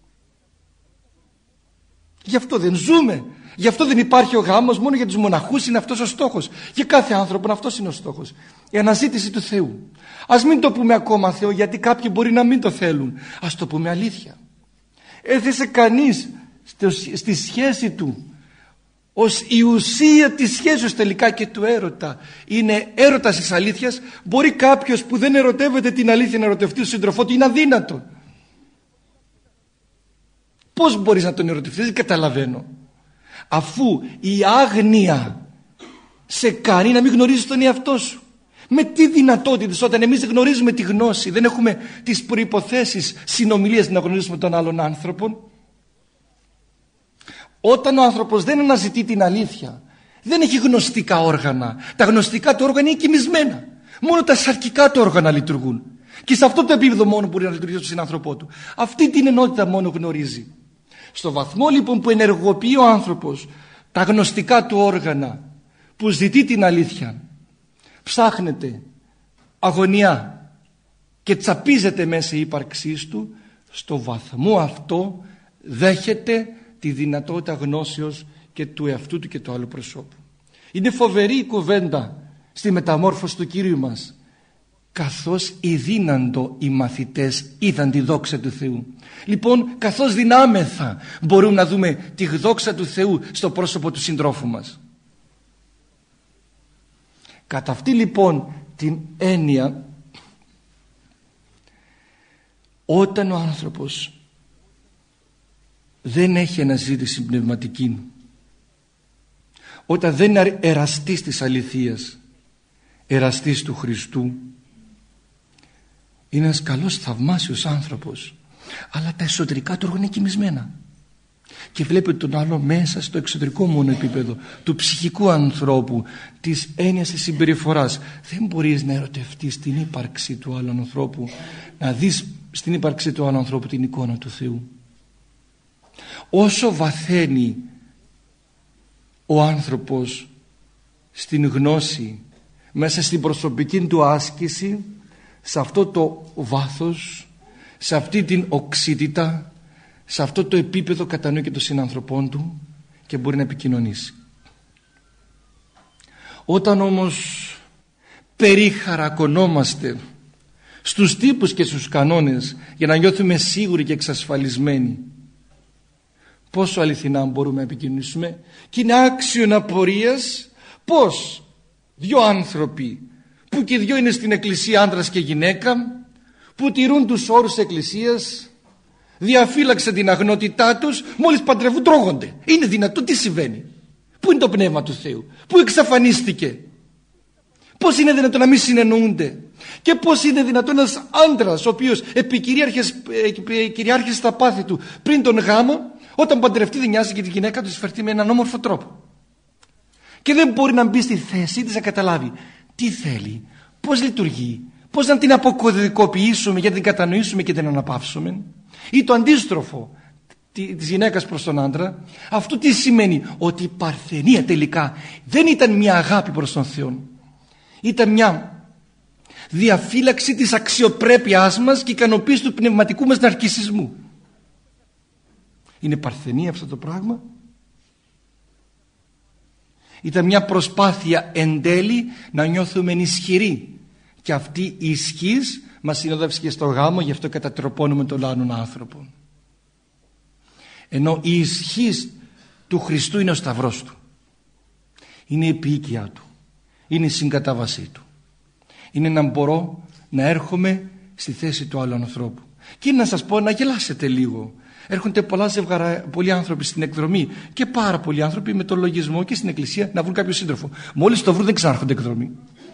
Γι' αυτό δεν ζούμε. Γι' αυτό δεν υπάρχει ο γάμος. Μόνο για τους μοναχούς είναι αυτός ο στόχος. Για κάθε άνθρωπο αυτός είναι ο στόχος. Η αναζήτηση του Θεού. Ας μην το πούμε ακόμα Θεό, γιατί κάποιοι μπορεί να μην το θέλουν. Ας το πούμε αλήθεια. Έθεσε κανείς στη σχέση του, ως η ουσία της σχέσης τελικά και του έρωτα είναι έρωτας της αλήθειας. Μπορεί κάποιος που δεν ερωτεύεται την αλήθεια να ερωτευτεί τον σύντροφό του? Είναι αδύνατο. Πώς μπορείς να τον ερωτευτείς? Δεν καταλαβαίνω. Αφού η άγνοια σε κάνει να μην γνωρίζεις τον εαυτό σου. Με τι δυνατότητες, όταν εμείς δεν γνωρίζουμε τη γνώση, δεν έχουμε τις προϋποθέσεις συνομιλίας να γνωρίσουμε τον άλλον άνθρωπο? Όταν ο άνθρωπος δεν αναζητεί την αλήθεια, δεν έχει γνωστικά όργανα. Τα γνωστικά του όργανα είναι κοιμισμένα. Μόνο τα σαρκικά του όργανα λειτουργούν. Και σε αυτό το επίπεδο μόνο μπορεί να λειτουργήσει τον συνάνθρωπό του. Αυτή την ενότητα μόνο γνωρίζει. Στο βαθμό λοιπόν που ενεργοποιεί ο άνθρωπος τα γνωστικά του όργανα, που ζητεί την αλήθεια, ψάχνεται, αγωνιά και τσαπίζεται μέσα η ύπαρξής του, στο βαθμό αυτό δέχεται τη δυνατότητα γνώσεως και του εαυτού του και του άλλου προσώπου. Είναι φοβερή η κουβέντα στη μεταμόρφωση του Κύριου μας. Καθώς ειδύναντο οι μαθητές είδαν τη δόξα του Θεού. Λοιπόν, καθώς δυνάμεθα μπορούμε να δούμε τη δόξα του Θεού στο πρόσωπο του συντρόφου μας. Κατά αυτή λοιπόν την έννοια, Όταν ο άνθρωπος δεν έχει αναζήτηση πνευματική, όταν δεν είναι εραστής της αληθείας, εραστής του Χριστού, είναι ένας καλός θαυμάσιος άνθρωπος, αλλά τα εσωτερικά του είναι κοιμισμένα και βλέπει τον άλλο μέσα στο εξωτερικό μόνο επίπεδο του ψυχικού ανθρώπου, της έννοιας της συμπεριφοράς. Δεν μπορείς να ερωτευτείς την ύπαρξη του άλλου ανθρώπου, να δεις στην ύπαρξη του άλλου ανθρώπου την εικόνα του Θεού. Όσο βαθαίνει ο άνθρωπος στην γνώση, μέσα στην προσωπική του άσκηση, σε αυτό το βάθος, σε αυτή την οξύτητα, σε αυτό το επίπεδο κατανοεί και των συνανθρωπών του και μπορεί να επικοινωνήσει. Όταν όμως περίχαρακωνόμαστε στους τύπους και στους κανόνες για να νιώθουμε σίγουροι και εξασφαλισμένοι, πόσο αληθινά μπορούμε να επικοινωνήσουμε? Και είναι άξιον απορίας πως δύο άνθρωποι που και δύο είναι στην εκκλησία, άντρας και γυναίκα, που τηρούν τους όρους της εκκλησίας, διαφύλαξαν την αγνότητά τους, μόλις παντρευτούν τρώγονται. Είναι δυνατόν? Τι συμβαίνει? Πού είναι το πνεύμα του Θεού? Πού εξαφανίστηκε? Πώς είναι δυνατόν να μην συνεννοούνται? Και πώς είναι δυνατόν ένας άντρας ο οποίος επικυριάρχησε στα πάθη του πριν τον γάμο, όταν παντρευτεί δεν νοιάζει και τη γυναίκα του συφερθεί με έναν όμορφο τρόπο και δεν μπορεί να μπει στη θέση της να καταλάβει τι θέλει, πώς λειτουργεί, πώς να την αποκωδικοποιήσουμε για να την κατανοήσουμε και την αναπαύσουμε? Ή το αντίστροφο της γυναίκας προς τον άντρα. Αυτό τι σημαίνει? Ότι η παρθενία τελικά δεν ήταν μια αγάπη προς τον Θεό, ήταν μια διαφύλαξη της αξιοπρέπειάς μας και ικανοποίηση του πνευματικού μας ναρκισσισμού. Είναι παρθενία αυτό το πράγμα? Ήταν μια προσπάθεια εν τέλει να νιώθουμε ισχυροί, και αυτή η ισχύς μας συνόδευσε και στο γάμο, γι' αυτό κατατροπώνουμε τον άλλον άνθρωπο. Ενώ η ισχύς του Χριστού είναι ο σταυρός του, είναι η επίοικιά του, είναι η συγκατάβασή του, είναι να μπορώ να έρχομαι στη θέση του άλλου ανθρώπου. Και να σας πω, να γελάσετε λίγο. Έρχονται πολλά ζευγαρά, πολλοί άνθρωποι στην εκδρομή και πάρα πολλοί άνθρωποι με τον λογισμό και στην εκκλησία να βρουν κάποιο σύντροφο. Μόλις το βρουν δεν ξανάρχονται εκδρομή.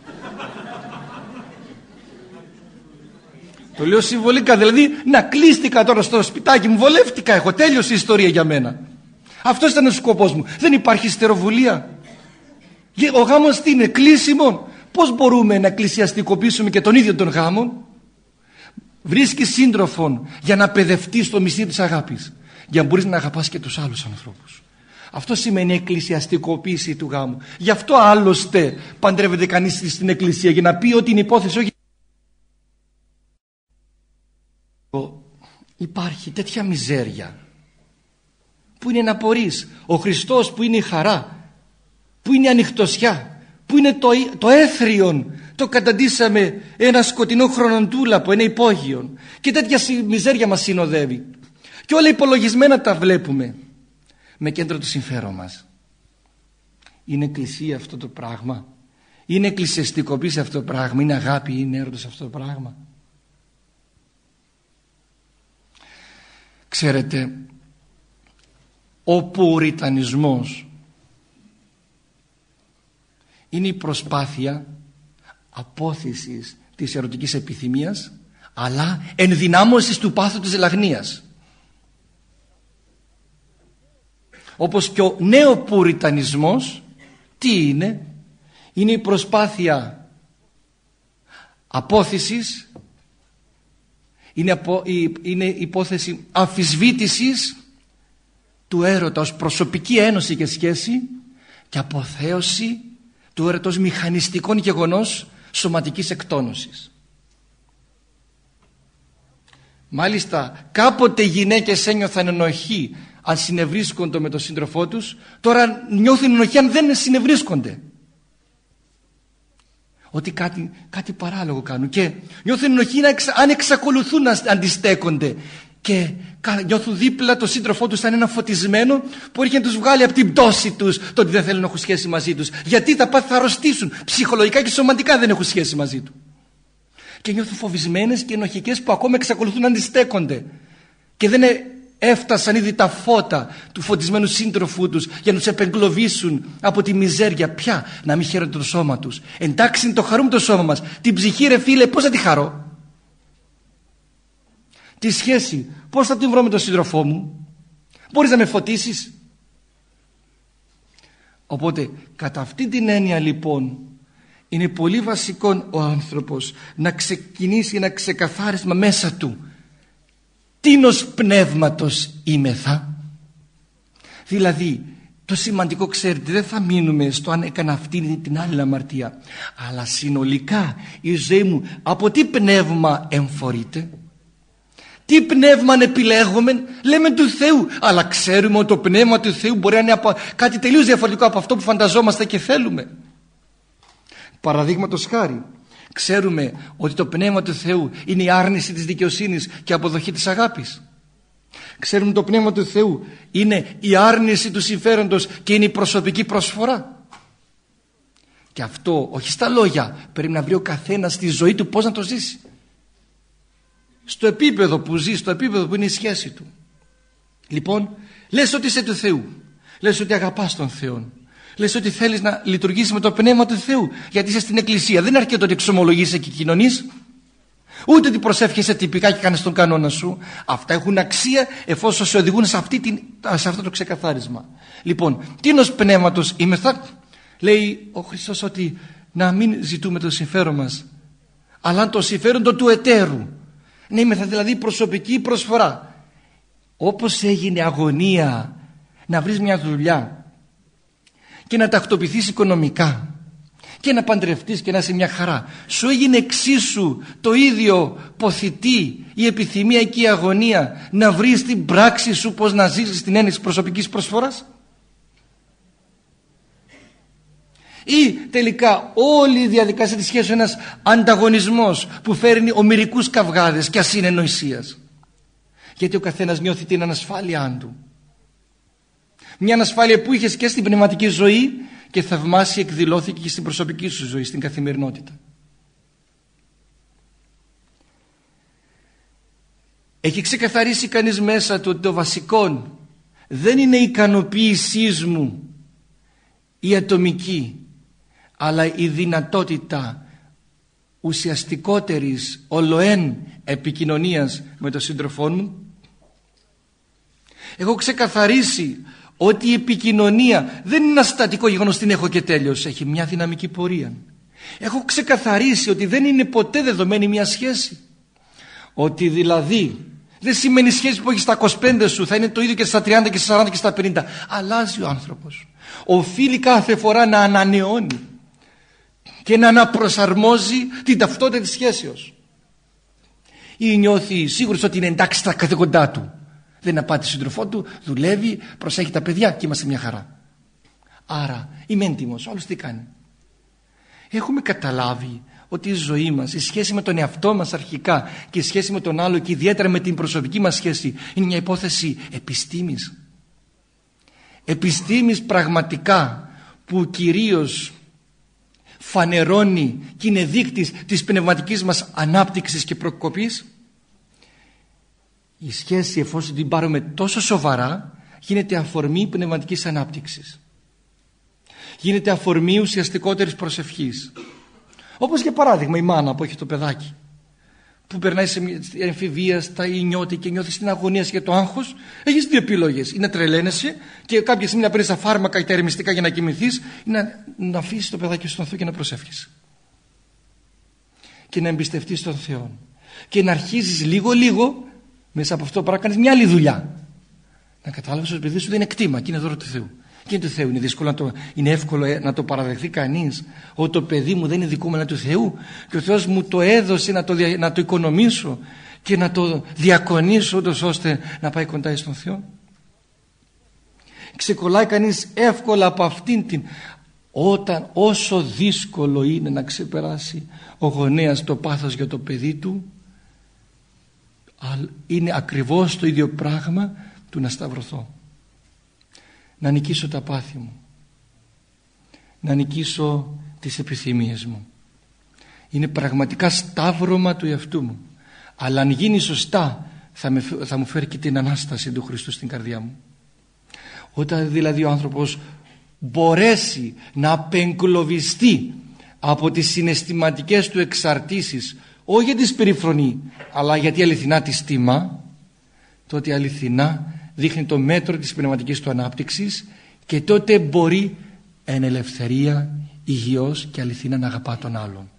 Το λέω συμβολικά, δηλαδή να κλείστηκα τώρα στο σπιτάκι μου, βολεύτηκα, έχω, τέλειωσε η ιστορία για μένα. Αυτός ήταν ο σκοπός μου. Δεν υπάρχει στεροβουλία. Ο γάμος τι είναι? Κλείσιμο. Πώς μπορούμε να εκκλησιαστικοποιήσουμε και τον ίδιο τον γάμο? Βρίσκεις σύντροφον για να παιδευτείς το μυστήριο της αγάπης, για να μπορείς να αγαπάς και τους άλλους ανθρώπους. Αυτό σημαίνει εκκλησιαστικοποίηση του γάμου. Γι' αυτό άλλωστε παντρεύεται κανείς στην εκκλησία, για να πει ότι είναι υπόθεση όχι. Υπάρχει τέτοια μιζέρια που είναι να απορείς. Ο Χριστός που είναι η χαρά, που είναι η ανοιχτωσιά, που είναι το, το έθριον, το καταντήσαμε ένα σκοτεινό χρονοτούλαπο, ένα υπόγειον, και τέτοια μιζέρια μας συνοδεύει και όλα υπολογισμένα τα βλέπουμε με κέντρο το συμφέρον μας. Είναι εκκλησία αυτό το πράγμα? Είναι εκκλησιαστικοποίηση αυτό το πράγμα? Είναι αγάπη, είναι έρωτας αυτό το πράγμα? Ξέρετε, ο πουριτανισμός είναι η προσπάθεια απόθυσης της ερωτικής επιθυμίας, αλλά ενδυνάμωσης του πάθου της λαγνίας. Όπως και ο νεοπουριτανισμός τι είναι? Είναι η προσπάθεια απόθυσης, είναι, απο, είναι υπόθεση αμφισβήτησης του έρωτα ως προσωπική ένωση και σχέση και αποθέωση του έρωτος μηχανιστικών γεγονός σωματικής εκτόνωσης. Μάλιστα κάποτε οι γυναίκες ένιωθαν ενοχή αν συνευρίσκονται με τον σύντροφό τους, τώρα νιώθουν ενοχή αν δεν συνευρίσκονται, ότι κάτι, κάτι παράλογο κάνουν, και νιώθουν ενοχή αν εξακολουθούν να αντιστέκονται και νιώθουν δίπλα το σύντροφό τους σαν ένα φωτισμένο που έρχεται να τους βγάλει από την πτώση τους το ότι δεν θέλουν να έχουν σχέση μαζί τους, γιατί τα πάθη θα αρρωστήσουν ψυχολογικά και σωματικά, δεν έχουν σχέση μαζί του. και νιώθουν φοβισμένες και ενοχικές που ακόμα εξακολουθούν να αντιστέκονται και δεν έφτασαν ήδη τα φώτα του φωτισμένου σύντροφού τους για να τους επεγκλωβίσουν από τη μιζέρια. Πια να μην χαίρονται το σώμα τους. Εντάξει, είναι το χαρούμε το σώμα μας. Την ψυχή, ρε φίλε, πώς θα τη χαρώ? Τη σχέση, πώς θα την βρω με τον σύντροφό μου? Μπορείς να με φωτίσεις? Οπότε κατά αυτή την έννοια λοιπόν είναι πολύ βασικό ο άνθρωπος να ξεκινήσει ένα ξεκαθάρισμα μέσα του. Τίνος πνεύματος είμεθα? Δηλαδή το σημαντικό, ξέρετε, δεν θα μείνουμε στο αν έκανα αυτή την άλλη αμαρτία, αλλά συνολικά η ζωή μου από τι πνεύμα εμφορείται? Τι πνεύμα επιλέγουμε? Λέμε του Θεού, αλλά ξέρουμε ότι το πνεύμα του Θεού μπορεί να είναι από κάτι τελείως διαφορετικό από αυτό που φανταζόμαστε και θέλουμε. Παραδείγματος χάρη, ξέρουμε ότι το πνεύμα του Θεού είναι η άρνηση της δικαιοσύνης και αποδοχή της αγάπης. Ξέρουμε ότι το πνεύμα του Θεού είναι η άρνηση του συμφέροντος και είναι η προσωπική προσφορά. Και αυτό όχι στα λόγια, πρέπει να βρει ο καθένας στη ζωή του πώς να το ζήσει. Στο επίπεδο που ζει, στο επίπεδο που είναι η σχέση του. Λοιπόν, λες ότι είσαι του Θεού, λες ότι αγαπάς τον Θεό, λες ότι θέλεις να λειτουργήσεις με το πνεύμα του Θεού, γιατί είσαι στην εκκλησία. Δεν αρκεί ότι εξομολογείσαι και κοινωνείς, ούτε ότι προσεύχεσαι τυπικά και κάνεις τον κανόνα σου. Αυτά έχουν αξία εφόσον σε οδηγούν σε, αυτή την, σε αυτό το ξεκαθάρισμα. Λοιπόν, τίνος πνεύματος είμεθα? Λέει ο Χριστός ότι να μην ζητούμε το συμφέρον μας, αλλά το συμφέρον το του εταίρου. Ναι, είμεθα δηλαδή προσωπική προσφορά. Όπως έγινε αγωνία να βρεις μια δουλειά και να τακτοποιηθείς οικονομικά και να παντρευτείς και να είσαι μια χαρά, σου έγινε εξίσου το ίδιο ποθητή η επιθυμία και η αγωνία να βρεις την πράξη σου πώς να ζήσεις την έννοια της προσωπικής προσφοράς? Ή τελικά όλη η διαδικασία της σχέσης είναι ένας ανταγωνισμός που φέρνει ομηρικούς καυγάδες και ασυνεννοησίας, γιατί ο καθένας νιώθει την ανασφάλειά του, μια ανασφάλεια που είχες και στην πνευματική ζωή και θαυμάσια εκδηλώθηκε και στην προσωπική σου ζωή, στην καθημερινότητα. Έχει ξεκαθαρίσει κανείς μέσα του ότι το βασικό δεν είναι η ικανοποίησή μου η ατομική, αλλά η δυνατότητα ουσιαστικότερης ολοέν επικοινωνίας με τον σύντροφό μου. Έχω ξεκαθαρίσει ότι η επικοινωνία δεν είναι ένα στατικό γεγονός, την έχω και τέλος, έχει μια δυναμική πορεία. Έχω ξεκαθαρίσει ότι δεν είναι ποτέ δεδομένη μια σχέση, ότι δηλαδή δεν σημαίνει η σχέση που έχει στα είκοσι πέντε σου θα είναι το ίδιο και στα τριάντα και στα σαράντα και στα πενήντα. Αλλάζει ο άνθρωπος, οφείλει κάθε φορά να ανανεώνει και να αναπροσαρμόζει την ταυτότητα της σχέσεως. Ή νιώθει σίγουρος ότι είναι εντάξει στα καθήκοντά του, δεν απάτει τον σύντροφό του, δουλεύει, προσέχει τα παιδιά και είμαστε μια χαρά. Άρα είμαι έντιμος, όλος τι κάνει? Έχουμε καταλάβει ότι η ζωή μας, η σχέση με τον εαυτό μας αρχικά και η σχέση με τον άλλο και ιδιαίτερα με την προσωπική μας σχέση είναι μια υπόθεση επιστήμης. Επιστήμης πραγματικά, που κυρίως φανερώνει και είναι δείκτης της πνευματικής μας ανάπτυξης και προκοπής. Η σχέση, εφόσον την πάρουμε τόσο σοβαρά, γίνεται αφορμή πνευματικής ανάπτυξης, γίνεται αφορμή ουσιαστικότερης προσευχής. Όπως για παράδειγμα η μάνα που έχει το παιδάκι, που περνάει σε εμφηβεία, στα νιώτη και νιώθει στην αγωνία για το άγχος. Έχεις δύο επιλογές: ή να τρελαίνεσαι και κάποια στιγμή να παίρνεις τα φάρμακα ή τα ηρεμιστικά για να κοιμηθείς, ή να, να αφήσεις το παιδάκι στον Θεό και να προσεύχεις και να εμπιστευτείς τον Θεό και να αρχίζεις λίγο λίγο μέσα από αυτό να κάνεις μια άλλη δουλειά, να καταλάβεις ότι το παιδί σου δεν είναι κτήμα και είναι δώρο του Θεού. Και είναι του Θεού. Είναι δύσκολο να το, είναι εύκολο να το παραδεχθεί κανείς ότι το παιδί μου δεν είναι δικό μου, αλλά του Θεού, και ο Θεός μου το έδωσε να το, να το οικονομήσω και να το διακονήσω ούτως ώστε να πάει κοντά στον Θεό. Ξεκολλάει κανείς εύκολα από αυτήν την, όταν όσο δύσκολο είναι να ξεπεράσει ο γονέας το πάθος για το παιδί του, είναι ακριβώς το ίδιο πράγμα του να σταυρωθώ, να νικήσω τα πάθη μου, να νικήσω τις επιθυμίες μου. Είναι πραγματικά σταύρωμα του εαυτού μου. Αλλά αν γίνει σωστά θα, με, θα μου φέρει και την Ανάσταση του Χριστού στην καρδιά μου. Όταν δηλαδή ο άνθρωπος μπορέσει να απεγκλωβιστεί από τις συναισθηματικές του εξαρτήσεις, όχι γιατί τις περιφρονεί, αλλά γιατί αληθινά τις τιμά, τότε αληθινά δείχνει το μέτρο της πνευματικής του ανάπτυξης και τότε μπορεί εν ελευθερία, υγιώς και αληθινά να αγαπά τον άλλον.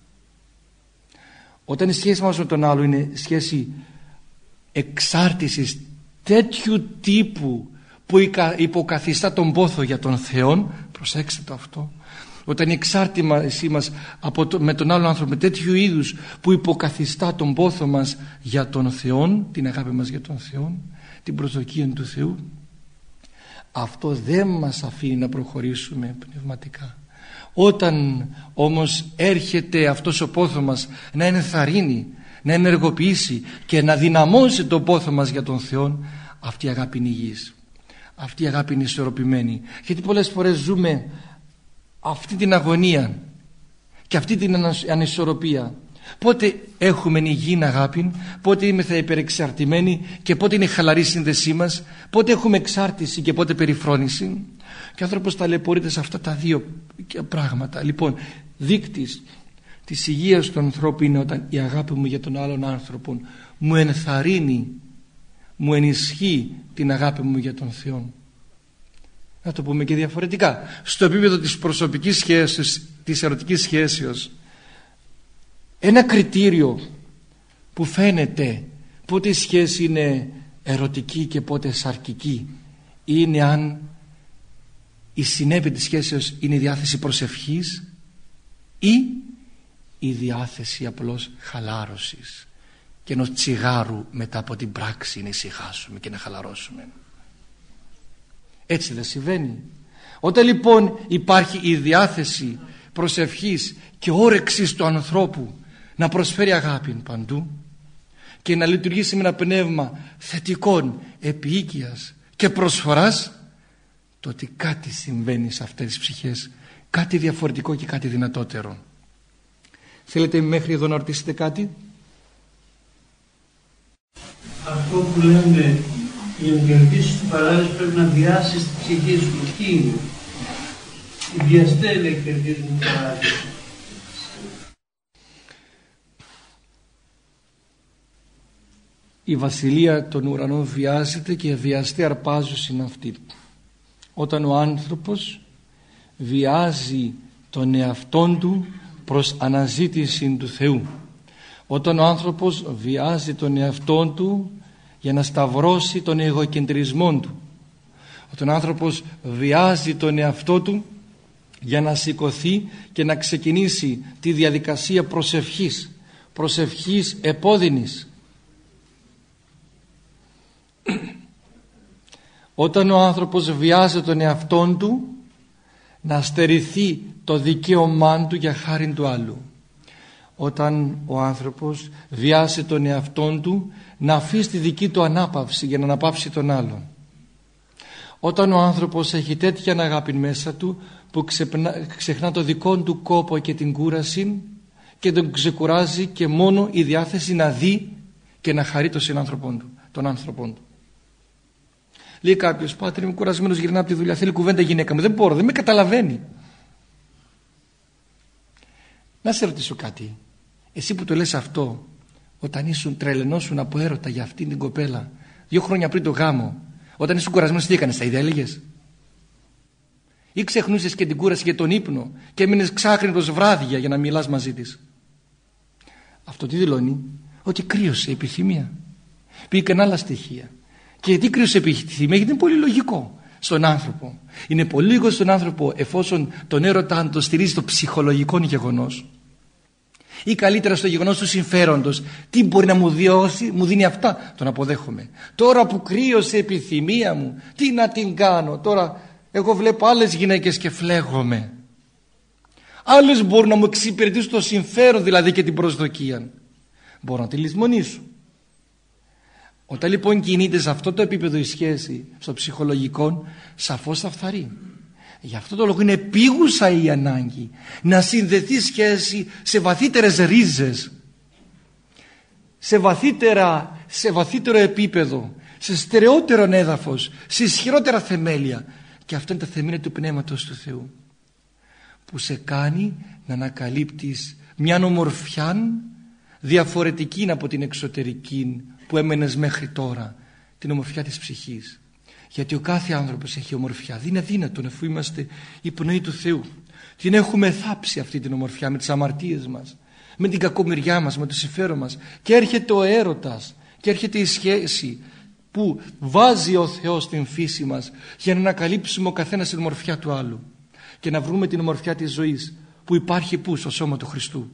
Όταν η σχέση μας με τον άλλο είναι σχέση εξάρτησης τέτοιου τύπου που υποκαθιστά τον πόθο για τον Θεό, προσέξτε το αυτό, όταν η εξάρτηση μας από το, με τον άλλο άνθρωπο με τέτοιου είδους που υποκαθιστά τον πόθο μας για τον Θεό, την αγάπη μας για τον Θεό, την προσδοκία του Θεού, αυτό δεν μας αφήνει να προχωρήσουμε πνευματικά. Όταν όμως έρχεται αυτός ο πόθο μας να ενθαρρύνει, να ενεργοποιήσει και να δυναμώσει τον πόθο μας για τον Θεό, αυτή η αγάπη είναι υγιής, αυτή η αγάπη είναι ισορροπημένη. Γιατί πολλές φορές ζούμε αυτή την αγωνία και αυτή την ανισορροπία. Πότε έχουμε υγιή αγάπη, πότε είμαστε υπερεξαρτημένοι και πότε είναι χαλαρή η σύνδεσή μας, πότε έχουμε εξάρτηση και πότε περιφρόνηση. Και ο άνθρωπος ταλαιπωρείται σε αυτά τα δύο πράγματα. Λοιπόν, δείκτης της υγείας του ανθρώπου είναι όταν η αγάπη μου για τον άλλον άνθρωπο μου ενθαρρύνει, μου ενισχύει την αγάπη μου για τον Θεό. Να το πούμε και διαφορετικά. Στο επίπεδο της προσωπικής σχέσης, της ερωτικής σχέσεως, ένα κριτήριο που φαίνεται πότε η σχέση είναι ερωτική και πότε σαρκική είναι αν η συνέπεια της σχέσεως είναι η διάθεση προσευχής ή η διάθεση απλώς χαλάρωσης και ενός τσιγάρου μετά από την πράξη να ησυχάσουμε και να χαλαρώσουμε. Έτσι δεν συμβαίνει? Όταν λοιπόν υπάρχει η διάθεση προσευχής και όρεξης του ανθρώπου να προσφέρει αγάπη παντού και να λειτουργήσει με ένα πνεύμα θετικών, επίοικιας και προσφοράς, τότε κάτι συμβαίνει σε αυτές τις ψυχές, κάτι διαφορετικό και κάτι δυνατότερο. Θέλετε μέχρι εδώ να ρωτήσετε κάτι? Αυτό που λέμε για να κερδίσεις την παράδοση πρέπει να βιάσεις την ψυχή σου. Τι είναι? Οι βιαστές λέει κερδίζουν την παράδοση. Η βασιλεία των ουρανών βιάζεται και βιαστοί αρπάζουν είναι αυτή. Όταν ο άνθρωπος βιάζει τον εαυτόν του προς αναζήτηση του Θεού, όταν ο άνθρωπος βιάζει τον εαυτόν του για να σταυρώσει τον εγωκεντρισμό του, όταν ο άνθρωπος βιάζει τον εαυτό του για να σηκωθεί και να ξεκινήσει τη διαδικασία προσευχής, προσευχής επώδυνης, όταν ο άνθρωπος βιάζει τον εαυτόν του να στερηθεί το δικαίωμά του για χάριν του άλλου, όταν ο άνθρωπος βιάζει τον εαυτόν του να αφήσει τη δική του ανάπαυση για να αναπαύσει τον άλλον, όταν ο άνθρωπος έχει τέτοια αγάπη μέσα του που ξεπνά, ξεχνά το δικό του κόπο και την κούραση και τον ξεκουράζει και μόνο η διάθεση να δει και να χαρεί τον συνάνθρωπό του, τον άνθρωπό του. Λέει κάποιος, πάτερ, είμαι κουρασμένος, γυρνάω από τη δουλειά, θέλει κουβέντα γυναίκα μου, δεν μπορώ, δεν με καταλαβαίνει. Να σε ρωτήσω κάτι, εσύ που το λες αυτό, όταν ήσουν τρελαινόσουν από έρωτα για αυτήν την κοπέλα δύο χρόνια πριν το γάμο, όταν ήσουν κουρασμένος, τι έκανες, τα ίδια έλεγες? Ή ξεχνούσες και την κούραση για τον ύπνο και έμεινες ξάχρυντος βράδια για να μιλάς μαζί της? Αυτό τι δηλώνει? Ότι κρύωσε η επιθυμία. Πήγαν άλλα στοιχεία. Και γιατί κρύωσε η επιθυμία? Γιατί είναι πολύ λογικό στον άνθρωπο. Είναι πολύ λογικό στον άνθρωπο, εφόσον τον έρωτα αν το στηρίζει το ψυχολογικό γεγονός ή καλύτερα στο γεγονός του συμφέροντος, τι μπορεί να μου διώσει, μου δίνει αυτά, τον αποδέχομαι. Τώρα που κρύωσε η επιθυμία μου, τι να την κάνω? Τώρα εγώ βλέπω άλλες γυναίκες και φλέγομαι. Άλλες μπορούν να μου εξυπηρετήσουν το συμφέρον, δηλαδή και την προσδοκία. Μπορώ να τη λησμονήσω. Όταν λοιπόν κινείται σε αυτό το επίπεδο η σχέση, στο ψυχολογικό, σαφώς θα φθαρεί. Γι' αυτό το λόγο είναι επίγουσα η ανάγκη να συνδεθεί σχέση σε βαθύτερες ρίζες, σε, βαθύτερα, σε βαθύτερο επίπεδο, σε στερεότερο έδαφος, σε ισχυρότερα θεμέλια. Και αυτό είναι τα θεμέλια του Πνεύματος του Θεού, που σε κάνει να ανακαλύπτεις μια ομορφιά διαφορετική από την εξωτερική που έμενες μέχρι τώρα, την ομορφιά της ψυχής. Γιατί ο κάθε άνθρωπος έχει ομορφιά. Δεν είναι αδύνατον, αφού είμαστε η πνοή του Θεού. Την έχουμε θάψει αυτή την ομορφιά με τις αμαρτίες μας, με την κακομοιριά μας, με το συμφέρον μας. Και έρχεται ο έρωτας και έρχεται η σχέση που βάζει ο Θεός στην φύση μας για να ανακαλύψουμε ο καθένας την ομορφιά του άλλου και να βρούμε την ομορφιά της ζωής που υπάρχει που στο σώμα του Χριστού.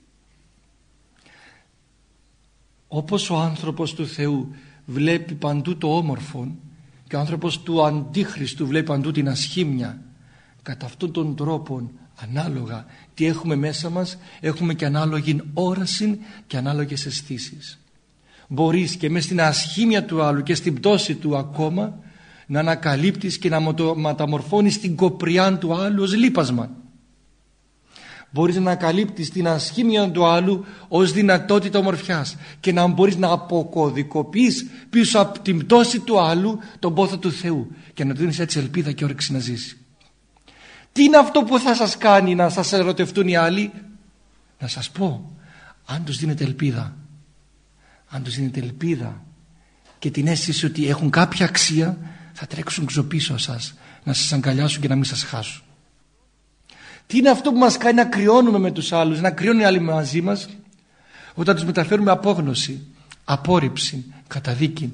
Όπως ο άνθρωπος του Θεού βλέπει παντού το όμορφο και ο άνθρωπος του Αντίχριστου βλέπει παντού την ασχήμια, κατά αυτόν τον τρόπο ανάλογα τι έχουμε μέσα μας, έχουμε και ανάλογη όραση και ανάλογες αισθήσεις. Μπορείς και μέσα στην ασχήμια του άλλου και στην πτώση του ακόμα να ανακαλύπτεις και να μεταμορφώνεις την κοπριά του άλλου ως λείπασμα. Μπορείς να ανακαλύπτεις την ασχήμια του άλλου ως δυνατότητα ομορφιάς και να μπορείς να αποκωδικοποιείς πίσω από την πτώση του άλλου τον πόθο του Θεού και να του δίνεις έτσι ελπίδα και όρεξη να ζήσει. Τι είναι αυτό που θα σας κάνει να σας ερωτευτούν οι άλλοι? Να σας πω, αν τους δίνετε ελπίδα, αν τους δίνετε ελπίδα και την αίσθηση ότι έχουν κάποια αξία, θα τρέξουν ξοπίσω σας να σας αγκαλιάσουν και να μην σας χάσουν. Τι είναι αυτό που μας κάνει να κρυώνουμε με τους άλλους, να κρυώνουν οι άλλοι μαζί μας? Όταν τους μεταφέρουμε απόγνωση, απόρριψη, καταδίκη.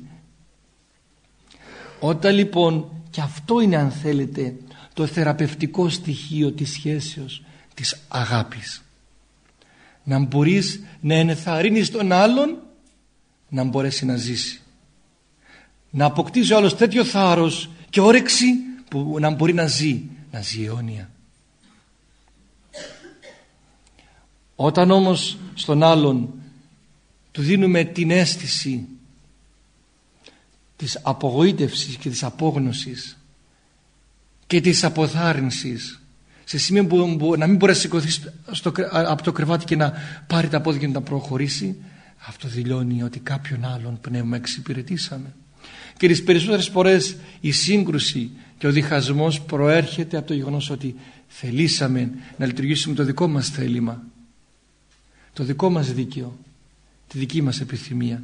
Όταν λοιπόν, και αυτό είναι αν θέλετε το θεραπευτικό στοιχείο της σχέσεως, της αγάπης, να μπορείς να ενθαρρύνεις τον άλλον να μπορέσει να ζήσει, να αποκτήσει ο άλλος τέτοιο θάρρος και όρεξη που να μπορεί να ζει, να ζει αιώνια. Όταν όμως στον άλλον του δίνουμε την αίσθηση της απογοήτευσης και της απόγνωσης και της αποθάρρυνσης, σε σημείο που, που να μην μπορεί να σηκωθεί στο, από το κρεβάτι και να πάρει τα πόδια και να προχωρήσει, αυτό δηλώνει ότι κάποιον άλλον πνεύμα εξυπηρετήσαμε. Και τις περισσότερες φορές η σύγκρουση και ο διχασμός προέρχεται από το γεγονός ότι θελήσαμε να λειτουργήσουμε το δικό μας θέλημα, το δικό μας δίκαιο, τη δική μας επιθυμία.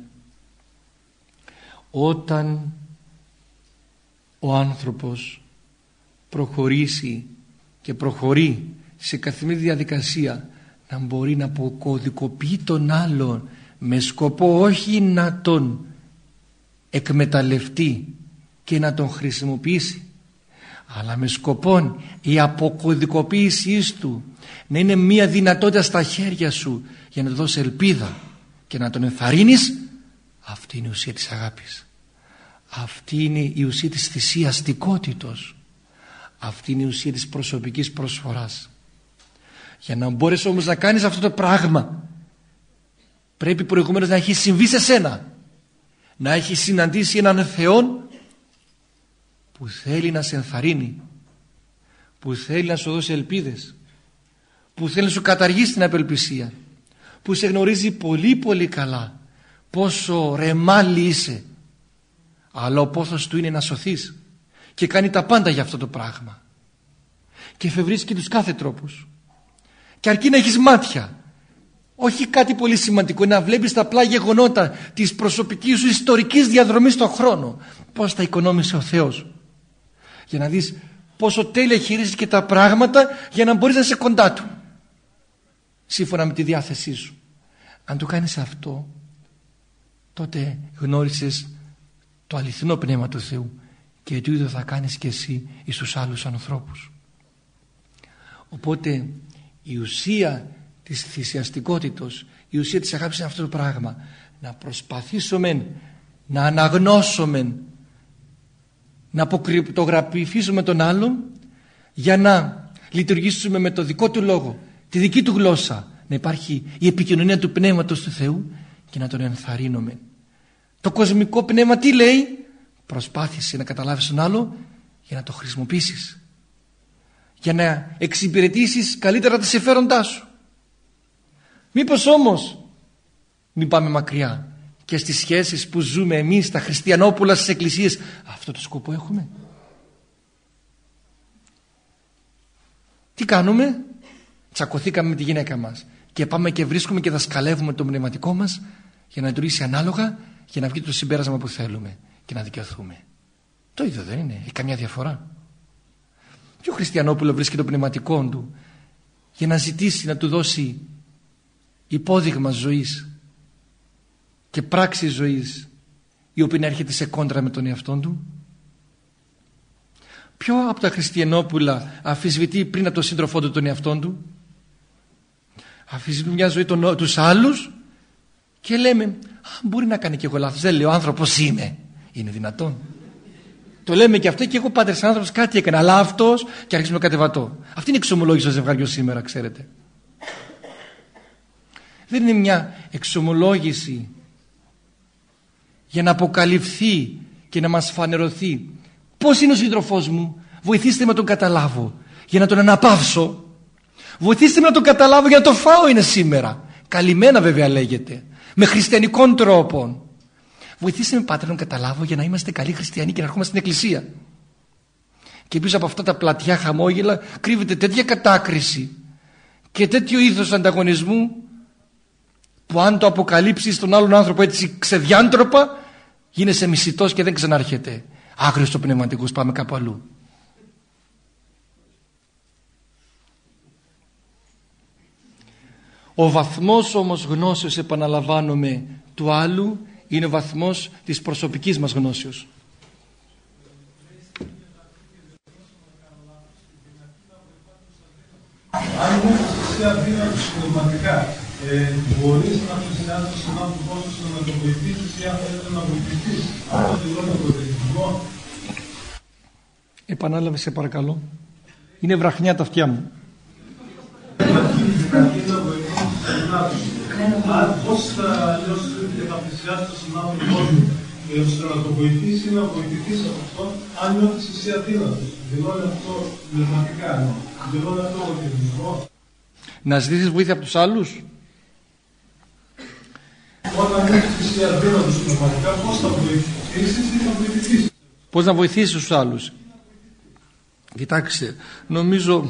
Όταν ο άνθρωπος προχωρήσει και προχωρεί σε καθημερινή διαδικασία να μπορεί να αποκωδικοποιεί τον άλλον με σκοπό όχι να τον εκμεταλλευτεί και να τον χρησιμοποιήσει, αλλά με σκοπό η αποκωδικοποίησή του να είναι μια δυνατότητα στα χέρια σου για να του δώσει ελπίδα και να τον ενθαρρύνεις, αυτή είναι η ουσία της αγάπης. Αυτή είναι η ουσία της θυσιαστικότητος. Αυτή είναι η ουσία της προσωπικής προσφοράς. Για να μπορείς όμως να κάνεις αυτό το πράγμα, πρέπει προηγουμένως να έχει συμβεί σε σένα, να έχει συναντήσει έναν Θεό που θέλει να σε ενθαρρύνει, που θέλει να σου δώσει ελπίδες, που θέλει να σου καταργήσει την απελπισία, που σε γνωρίζει πολύ πολύ καλά πόσο ρεμάλι είσαι, αλλά ο πόθος του είναι να σωθείς και κάνει τα πάντα για αυτό το πράγμα και εφευρίσκει τους κάθε τρόπους, και αρκεί να έχεις μάτια, όχι κάτι πολύ σημαντικό, να βλέπεις τα απλά γεγονότα της προσωπικής σου ιστορικής διαδρομής στον χρόνο, πώς τα οικονόμησε ο Θεός, για να δεις πόσο τέλεια χειρίζεις και τα πράγματα για να μπορείς να είσαι κοντά Του σύμφωνα με τη διάθεσή σου. Αν το κάνεις αυτό, τότε γνώρισες το αληθινό πνεύμα του Θεού και το ίδιο θα κάνεις και εσύ εις τους άλλους ανθρώπους. Οπότε η ουσία της θυσιαστικότητος, η ουσία της αγάπης είναι αυτό το πράγμα, να προσπαθήσουμε να αναγνώσουμε, να αποκρυπτογραφήσουμε τον άλλον για να λειτουργήσουμε με το δικό του λόγο, τη δική του γλώσσα, να υπάρχει η επικοινωνία του Πνεύματος του Θεού και να τον ενθαρρύνουμε. Το κοσμικό πνεύμα τι λέει? Προσπάθησε να καταλάβεις τον άλλο για να το χρησιμοποιήσεις. για να εξυπηρετήσεις καλύτερα τα συμφέροντά σου. Μήπως όμως, μην πάμε μακριά, και στις σχέσεις που ζούμε εμείς τα χριστιανόπουλα στις εκκλησίες, αυτό το σκοπό έχουμε? Τι κάνουμε? Τσακωθήκαμε με τη γυναίκα μας και πάμε και βρίσκουμε και δασκαλεύουμε το πνευματικό μας για να λειτουργήσει ανάλογα, για να βγει το συμπέρασμα που θέλουμε και να δικαιωθούμε. Το ίδιο δεν είναι? Έχει καμιά διαφορά? Ποιο χριστιανόπουλο βρίσκει το πνευματικό του για να ζητήσει να του δώσει υπόδειγμα ζωής και πράξη ζωής, η οποία έρχεται σε κόντρα με τον εαυτό του? Ποιο από τα χριστιανόπουλα αμφισβητεί πριν από τον σύντροφό του τον εαυτό του? Αμφισβητεί μια ζωή των, τους άλλους και λέμε, α, μπορεί να κάνει και εγώ λάθος, δεν λέει, ο άνθρωπος είμαι. Είναι δυνατόν? Το λέμε και αυτό, και εγώ πάτερ σαν άνθρωπος κάτι έκανα, αλλά αυτός, και αρχίζουμε να κατεβατώ. Αυτή είναι η εξομολόγηση των ζευγαριών σήμερα, ξέρετε. Δεν είναι μια εξομολόγηση για να αποκαλυφθεί και να μας φανερωθεί πώς είναι ο σύντροφός μου. Βοηθήστε με να τον καταλάβω για να τον αναπαύσω. Βοηθήστε με να τον καταλάβω για να το φάω είναι σήμερα. Καλυμμένα βέβαια λέγεται, με χριστιανικών τρόπων. Βοηθήστε με, Πάτερ, να τον καταλάβω για να είμαστε καλοί χριστιανοί και να ερχόμαστε στην εκκλησία. Και πίσω από αυτά τα πλατιά χαμόγελα κρύβεται τέτοια κατάκριση και τέτοιο είδος ανταγωνισμού που αν το αποκαλύψεις τον άλλον άνθρωπο έτσι ξεδιάντροπα, γίνεσαι μισητός και δεν ξανάρχεται. Άγριος το πνευματικός, πάμε κάπου αλλού. Ο βαθμός όμως γνώσεως, επαναλαμβάνομαι, του άλλου είναι ο βαθμός της προσωπικής μας γνώσεως. Αν είσαι αδύνατος πνευματικά, ε, μπορείς να πλησιάσεις τον άνθρωπό σου να το βοηθήσεις ή αν θέλετε να βοηθηθείς? Αυτό δεν είναι βοηθητικό. Επανάλαβε, σε παρακαλώ. Είναι βραχνιά τα αυτιά μου. Αν πώς θα λιώσεις και θα πλησιάσεις τον άνθρωπό σου ώστε να το βοηθήσει ή να βοηθηθείς από αυτό, αν νιώθεις εσύ αδύνατος? Δηλώνει αυτό πνευματικά, δηλώνει αυτό βοηθητικό. Να ζητήσεις βοήθεια από τους άλλους. Όταν νιώθεις εσύ αδύνατος πνευματικά, πώς θα βοηθήσεις ή θα βοηθηθείς? Πώς να βοηθήσεις τους άλλους? Κοιτάξτε, νομίζω...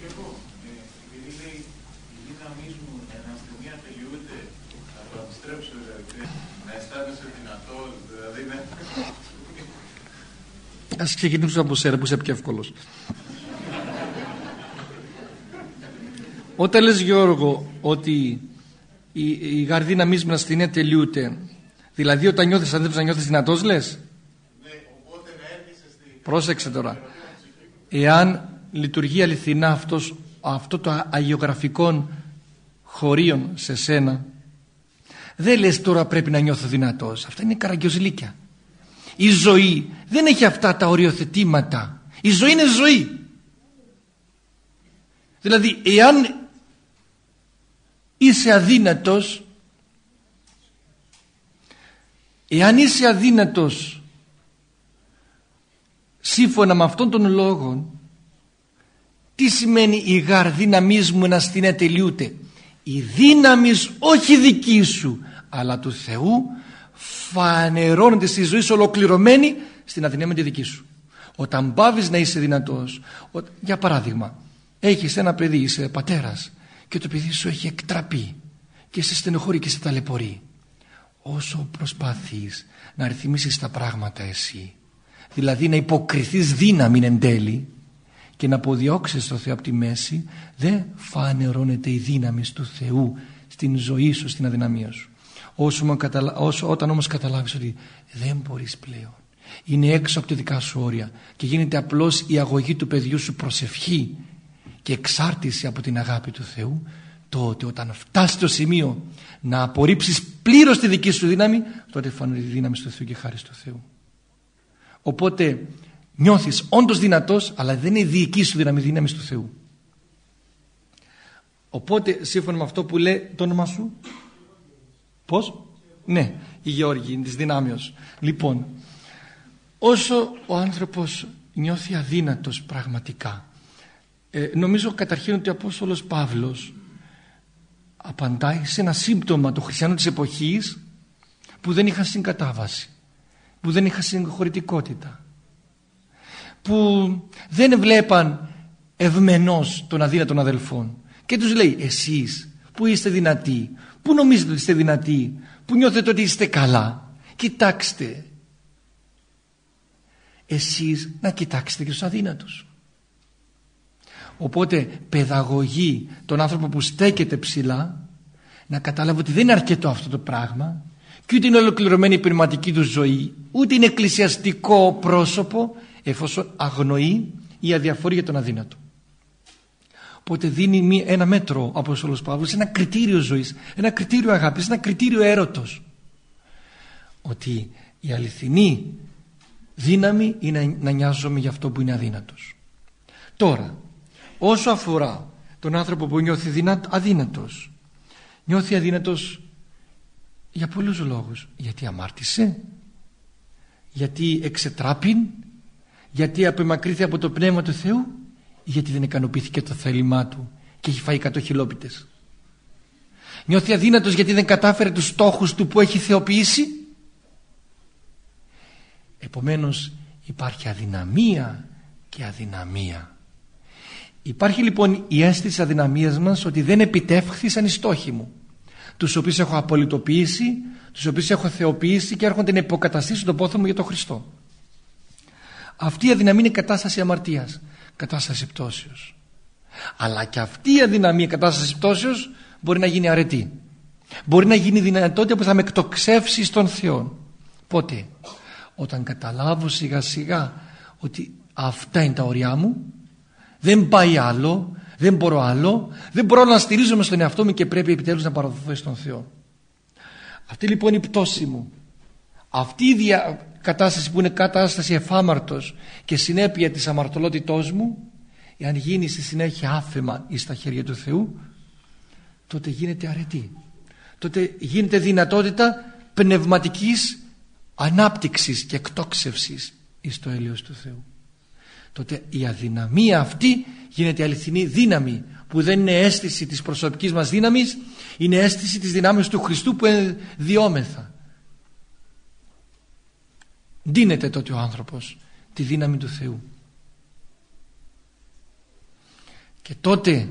Ας ξεκινήσουμε από σένα που είσαι πιο εύκολος. Όταν λες, Γιώργο, ότι η, η γαρδίνα μίσμνα στην είναι τελειούται, δηλαδή όταν νιώθεις αν να νιώθεις δυνατός, λες? Ναι, οπότε να έρχεσαι στη... Πρόσεξε τώρα. Εάν λειτουργεί αληθινά αυτός, αυτό το αγιογραφικό χωρίον σε σένα, δεν λες τώρα πρέπει να νιώθω δυνατός. Αυτά είναι καραγκιόζηλίκια. Η ζωή δεν έχει αυτά τα οριοθετήματα. Η ζωή είναι ζωή. Δηλαδή εάν είσαι αδύνατος, εάν είσαι αδύνατος σύμφωνα με αυτόν τον λόγο, τι σημαίνει η γαρ δύναμής μου να στην ατελειούται? Η δύναμης όχι δική σου αλλά του Θεού φανερώνεται στη ζωή σου ολοκληρωμένη στην αδυναμία τη δική σου. Όταν πάβεις να είσαι δυνατός, για παράδειγμα έχεις ένα παιδί, είσαι πατέρας και το παιδί σου έχει εκτραπεί και σε στενοχωρεί και σε ταλαιπωρεί, όσο προσπαθείς να ρυθμίσεις τα πράγματα εσύ, δηλαδή να υποκριθείς δύναμη εν τέλει και να αποδιώξεις το Θεό από τη μέση, δεν φανερώνεται η δύναμη του Θεού στην ζωή σου, στην αδυναμία σου. Όσο, όσο, όταν όμως καταλάβεις ότι δεν μπορείς πλέον, είναι έξω από τα δικά σου όρια και γίνεται απλώς η αγωγή του παιδιού σου προσευχή και εξάρτηση από την αγάπη του Θεού, τότε όταν φτάσεις στο σημείο να απορρίψεις πλήρως τη δική σου δύναμη, τότε φανερώνει τη δύναμη του Θεού και χάρη του Θεού. Οπότε νιώθεις όντως δυνατός, αλλά δεν είναι η δική σου δύναμη, η δύναμη του Θεού. Οπότε σύμφωνα με αυτό που λέει το όνομα σου, πώς? Ναι, η Γεώργη της δυνάμεως. Λοιπόν, όσο ο άνθρωπος νιώθει αδύνατος πραγματικά, ε, νομίζω καταρχήν ότι ο Απόστολος Παύλος απαντάει σε ένα σύμπτωμα των χριστιανών της εποχής που δεν είχαν συγκατάβαση, που δεν είχαν συγχωρητικότητα, που δεν βλέπαν ευμενώς τον αδύνατο των αδελφών, και τους λέει: εσείς που είστε δυνατοί, που νομίζετε ότι είστε δυνατοί, που νιώθετε ότι είστε καλά, κοιτάξτε εσείς να κοιτάξετε και τους αδύνατους. Οπότε παιδαγωγεί τον άνθρωπο που στέκεται ψηλά να καταλάβει ότι δεν είναι αρκετό αυτό το πράγμα, και ούτε είναι ολοκληρωμένη η πνευματική του ζωή, ούτε είναι εκκλησιαστικό πρόσωπο, εφόσον αγνοεί ή αδιαφορεί για τον αδύνατο. Οπότε δίνει ένα μέτρο ο Απόστολος Παύλος, ένα κριτήριο ζωής, ένα κριτήριο αγάπης, ένα κριτήριο έρωτος, ότι η αληθινή δύναμη είναι να νοιάζομαι για αυτό που είναι αδύνατος. Τώρα, όσο αφορά τον άνθρωπο που νιώθει δυνατ, αδύνατος, νιώθει αδύνατος για πολλούς λόγους. Γιατί αμάρτησε, γιατί εξετράπην, γιατί απεμακρύθη από το Πνεύμα του Θεού, ή γιατί δεν ικανοποιήθηκε το θέλημά του και έχει φάει εκατό χιλόπιτες. Νιώθει αδύνατος γιατί δεν κατάφερε τους στόχους του που έχει θεοποιήσει. Επομένως υπάρχει αδυναμία και αδυναμία. Υπάρχει λοιπόν η αίσθηση της αδυναμίας μας, ότι δεν επιτεύχθησαν οι στόχοι μου, τους οποίους έχω απολυτοποιήσει, τους οποίους έχω θεοποιήσει και έρχονται να υποκαταστήσουν τον πόθο μου για τον Χριστό. Αυτή η αδυναμία είναι κατάσταση αμαρτίας, κατάσταση πτώσεως. Αλλά και αυτή η αδυναμία, κατάσταση πτώσεως, μπορεί να γίνει αρετή. Μπορεί να γίνει δυνατότητα που θα με εκτοξεύσει στον Θεό. Πότε? Όταν καταλάβω σιγά σιγά ότι αυτά είναι τα όρια μου, δεν πάει άλλο, δεν μπορώ άλλο, δεν μπορώ να στηρίζομαι στον εαυτό μου και πρέπει επιτέλους να παραδοθώ στον Θεό. Αυτή λοιπόν η πτώση μου, αυτή η δια... κατάσταση που είναι κατάσταση εφάμαρτος και συνέπεια της αμαρτωλότητός μου, εάν γίνει στη συνέχεια άφεμα εις τα χέρια του Θεού, τότε γίνεται αρετή, τότε γίνεται δυνατότητα πνευματικής ανάπτυξης και εκτόξευσης εις το έλεος του Θεού. Τότε η αδυναμία αυτή γίνεται αληθινή δύναμη, που δεν είναι αίσθηση της προσωπικής μας δύναμης, είναι αίσθηση της δυνάμεις του Χριστού που διόμεθα. Δίνεται τότε ο άνθρωπος τη δύναμη του Θεού, και τότε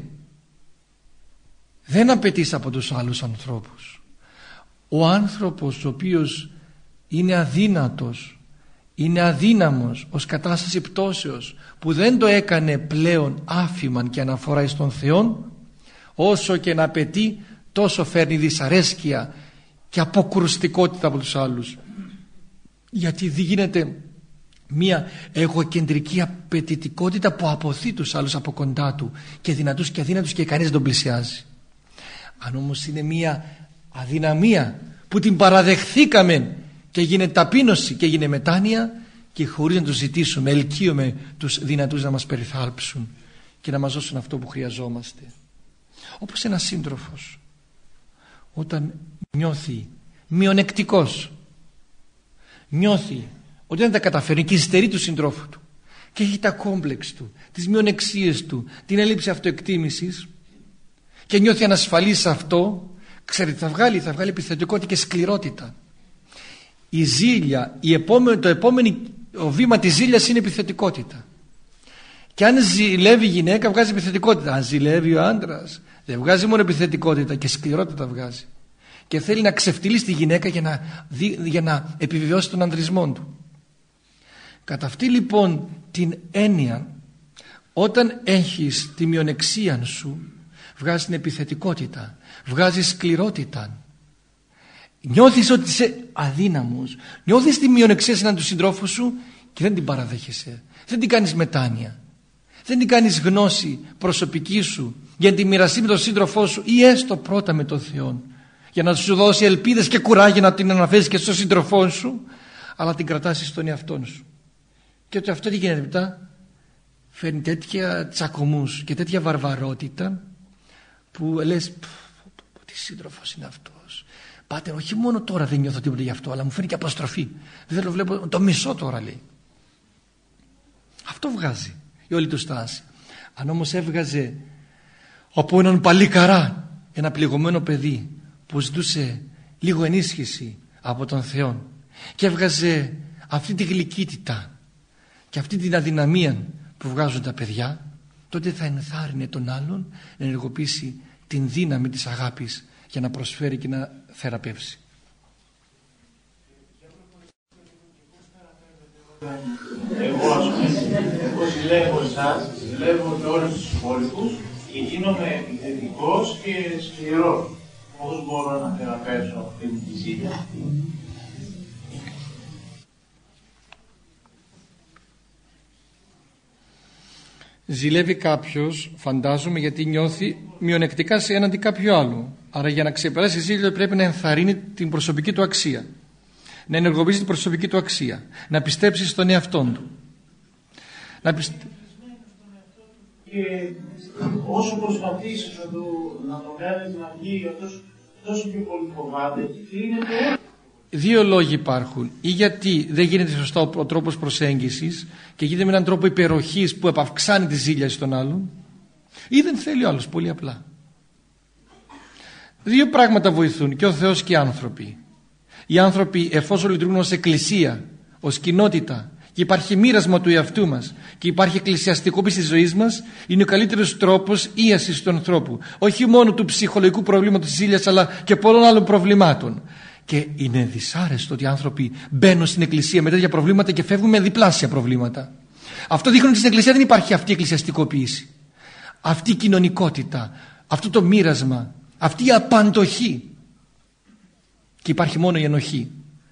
δεν απαιτείς από τους άλλους ανθρώπους. Ο άνθρωπος ο οποίος είναι αδύνατος, είναι αδύναμος ως κατάσταση πτώσεως, που δεν το έκανε πλέον άφημαν και αναφορά στον Θεό, όσο και να απαιτεί, τόσο φέρνει δυσαρέσκεια και αποκρουστικότητα από τους άλλους, γιατί γίνεται μια εγωκεντρική απαιτητικότητα που αποθεί τους άλλους από κοντά του, και δυνατούς και αδύνατους, και κανείς δεν τον πλησιάζει. Αν όμως είναι μια αδυναμία που την παραδεχθήκαμε και έγινε ταπείνωση και έγινε μετάνοια, και χωρίς να τους ζητήσουμε ελκύουμε τους δυνατούς να μας περιθάλψουν και να μας δώσουν αυτό που χρειαζόμαστε. Όπως ένας σύντροφος όταν νιώθει μειονεκτικός, νιώθει ότι δεν τα καταφέρει και υστερεί του συντρόφου του και έχει τα κόμπλεξ του, τις μειονεξίες του, την έλλειψη αυτοεκτίμησης, και νιώθει ανασφαλής σε αυτό, ξέρετε, θα βγάλει, θα βγάλει επιθετικότητα και σκληρότητα. Η ζήλια, η επόμενη, το επόμενο ο βήμα της ζήλιας είναι επιθετικότητα. Και αν ζηλεύει η γυναίκα, βγάζει επιθετικότητα. Αν ζηλεύει ο άντρας, δεν βγάζει μόνο επιθετικότητα, και σκληρότητα βγάζει. Και θέλει να ξεφτυλίσει τη γυναίκα για να, δει, για να επιβεβαιώσει τον ανδρισμό του. Κατά αυτή λοιπόν την έννοια, όταν έχεις τη μειονεξία σου, βγάζεις την επιθετικότητα, βγάζεις σκληρότητα, νιώθεις ότι είσαι αδύναμος, νιώθεις τη μειονεξία συναντού του συντρόφου σου και δεν την παραδέχεσαι, δεν την κάνεις μετάνοια, δεν την κάνεις γνώση προσωπική σου για να τη μοιραστεί με τον σύντροφό σου, ή έστω πρώτα με τον Θεό, για να σου δώσει ελπίδες και κουράγιο να την αναφέρεις και στον σύντροφό σου, αλλά την κρατάς στον εαυτό σου. Και ότι αυτό τι γίνεται μετά? Φέρνει τέτοια τσακωμούς και τέτοια βαρβαρότητα που λες, τι σύντροφος είναι αυτός. Πάτερ, όχι μόνο τώρα δεν νιώθω τίποτα γι' αυτό, αλλά μου φέρνει και αποστροφή. Δεν το βλέπω, το μισό τώρα, λέει. Αυτό βγάζει η όλη του στάση. Αν όμως έβγαζε από έναν παλικαρά ένα πληγωμένο παιδί που ζητούσε λίγο ενίσχυση από τον Θεό και έβγαζε αυτή τη γλυκύτητα και αυτή την αδυναμία που βγάζουν τα παιδιά, τότε θα ενθάρρυνε τον άλλον να ενεργοποιήσει την δύναμη της αγάπης για να προσφέρει και να θεραπεύσει. Εγώ, ας πούμε, εγώ ζηλεύω εσάς, ζηλεύω και όλους τους υπόλοιπους και γίνομαι επιθετικός και σκληρός. Πώς μπορώ να θεραπεύσω αυτή τη ζήλια? Ζηλεύει κάποιος, φαντάζομαι, γιατί νιώθει μειονεκτικά σε έναντι κάποιου άλλου. Άρα για να ξεπεράσει ζήλια πρέπει να ενθαρρύνει την προσωπική του αξία, να ενεργοποιήσει την προσωπική του αξία, να πιστέψει στον εαυτόν του. Να πιστε... Και όσο προσπαθήσεις να το, να το κάνεις να βγει αυτός, τόσο πιο πολύ φοβάται και είναι το... Δύο λόγοι υπάρχουν. Ή γιατί δεν γίνεται σωστά ο τρόπος προσέγγισης και γίνεται με έναν τρόπο υπεροχής που επαυξάνει τη ζήλια στον άλλον, ή δεν θέλει ο άλλος, πολύ απλά. Δύο πράγματα βοηθούν, και ο Θεός και οι άνθρωποι. Οι άνθρωποι, εφόσον λειτουργούν ως εκκλησία, ως κοινότητα, και υπάρχει μοίρασμα του εαυτού μας και υπάρχει εκκλησιαστικοποίηση της ζωής μας, είναι ο καλύτερος τρόπος ίασης του ανθρώπου. Όχι μόνο του ψυχολογικού προβλήματος της ζήλιας, αλλά και πολλών άλλων προβλημάτων. Και είναι δυσάρεστο ότι οι άνθρωποι μπαίνουν στην εκκλησία με τέτοια προβλήματα και φεύγουν με διπλάσια προβλήματα. Αυτό δείχνει ότι στην εκκλησία δεν υπάρχει αυτή η εκκλησιαστικοποίηση, αυτή η κοινωνικότητα, αυτό το μοίρασμα, αυτή η απαντοχή. Και υπάρχει μόνο η ενοχή.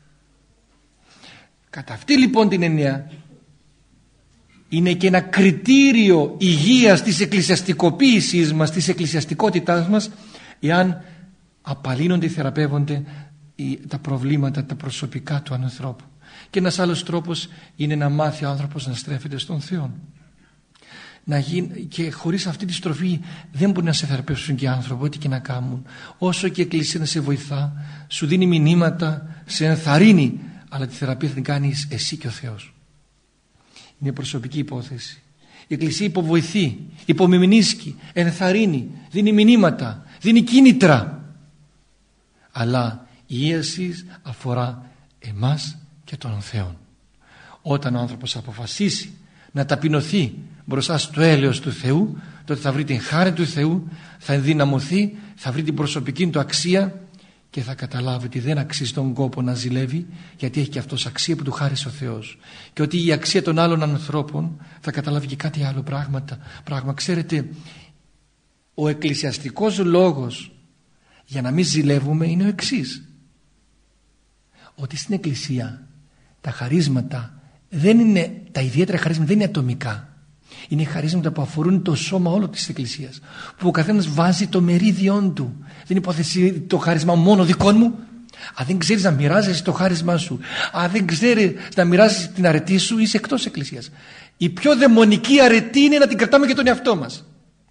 Κατά αυτή λοιπόν την έννοια είναι και ένα κριτήριο υγείας της εκκλησιαστικοποίησης μας, της εκκλησιαστικότητάς μας, εάν απαλύνονται ή θεραπεύονται τα προβλήματα τα προσωπικά του ανθρώπου. Και ένας άλλος τρόπος είναι να μάθει ο άνθρωπος να στρέφεται στον Θεό. Να γίνει, και χωρίς αυτή τη στροφή δεν μπορεί να σε θεραπεύσουν και οι άνθρωποι, ό,τι και να κάνουν. Όσο και η εκκλησία να σε βοηθά, σου δίνει μηνύματα, σε ενθαρρύνει, αλλά τη θεραπεία θα την κάνεις εσύ και ο Θεός. Είναι προσωπική υπόθεση. Η εκκλησία υποβοηθεί, υπομιμηνίσκει, ενθαρρύνει, δίνει μηνύματα, δίνει κίνητρα. Αλλά η ίαση αφορά εμάς και τον Θεό. Όταν ο άνθρωπος αποφασίσει να ταπεινωθεί μπροστά στο έλεος του Θεού, τότε θα βρει την χάρη του Θεού, θα ενδυναμωθεί, θα βρει την προσωπική του αξία και θα καταλάβει ότι δεν αξίζει τον κόπο να ζηλεύει, γιατί έχει και αυτός αξία που του χάρισε ο Θεός. Και ότι η αξία των άλλων ανθρώπων θα καταλάβει και κάτι άλλο πράγματα. Πράγμα, ξέρετε, ο εκκλησιαστικός λόγος για να μην ζηλεύουμε είναι ο εξής: ότι στην εκκλησία τα χαρίσματα δεν είναι, τα ιδιαίτερα χαρίσματα δεν είναι ατομικά. Είναι χαρίσματα που αφορούν το σώμα όλο της εκκλησίας, που ο καθένας βάζει το μερίδιόν του. Δεν είναι υπόθεση το χάρισμα μόνο δικών μου. Αν δεν ξέρεις να μοιράζεσαι το χάρισμά σου, αν δεν ξέρεις να μοιράζεσαι την αρετή σου, είσαι εκτός εκκλησίας. Η πιο δαιμονική αρετή είναι να την κρατάμε για τον εαυτό μας.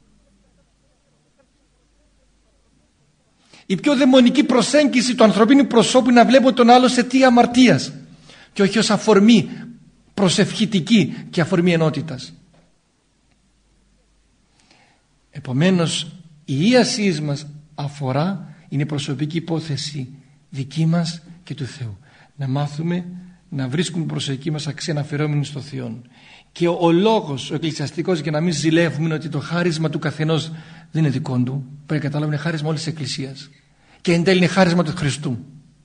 Η πιο δαιμονική προσέγγιση του ανθρωπίνου προσώπου είναι να βλέπω τον άλλο σε αιτία αμαρτίας και όχι ως αφορμή προσευχητική και αφορμή ενότητας. Επομένως η ίασή μας αφορά, είναι προσωπική υπόθεση δική μας και του Θεού. Να μάθουμε να βρίσκουμε προσωπική μας αξία αναφερόμενη στο Θεό. Και ο, ο λόγος ο εκκλησιαστικός για να μην ζηλεύουμε είναι ότι το χάρισμα του καθενός δεν είναι δικό του. Πρέπει να καταλάβουμε, είναι χάρισμα όλης της εκκλησίας. Και εν τέλει είναι χάρισμα του Χριστού.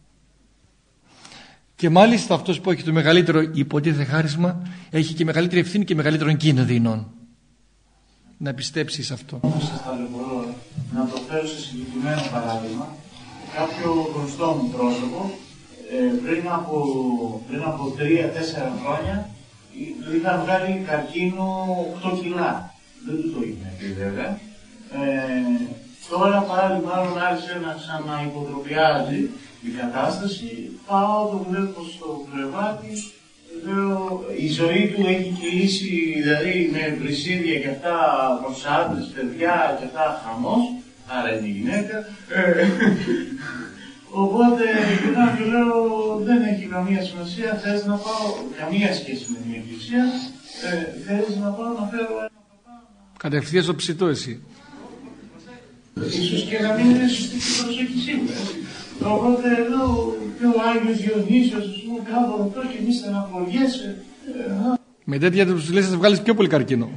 Και μάλιστα αυτός που έχει το μεγαλύτερο υποτίθεται χάρισμα έχει και μεγαλύτερη ευθύνη και μεγαλύτερων κίνδυνων. Να πιστέψεις αυτό. Σας ταλαιπωρώ να το φέρω σε συγκεκριμένο παράδειγμα. Κάποιο γνωστό μου πρόσωπο ε, πριν από, πριν από τρία-τέσσερα χρόνια είχα βγάλει καρκίνο οκτώ κιλά. Δεν του το είχε πει βέβαια. Ε, τώρα πάλι μάλλον άρχισε να ξαναυποτροπιάζει η κατάσταση. Πάω, το βλέπω στο κρεβάτι. Λέω, η ζωή του έχει κυλήσει, δηλαδή με βρυσίδια και αυτά προς άντρες, παιδιά και αυτά χαμός, άρα είναι η γυναίκα. Ε, οπότε κοιτάω και λέω, δεν έχει καμία σημασία, θες να πάω, καμία σχέση με την εκκλησία, ε, θέλεις να πάω να φέρω ένα παπά. Κατευθείαν στο ψητό εσύ. Ίσως και να μην είναι σωστή την προσοχή σίγουρα. Οπότε εδώ και ο Άγιος Διονύσιος, ας πούμε, κάπου αυτό και εμείς στεναχωριέσαι. Με τέτοια τους λες θα βγάλεις πιο πολύ καρκίνο.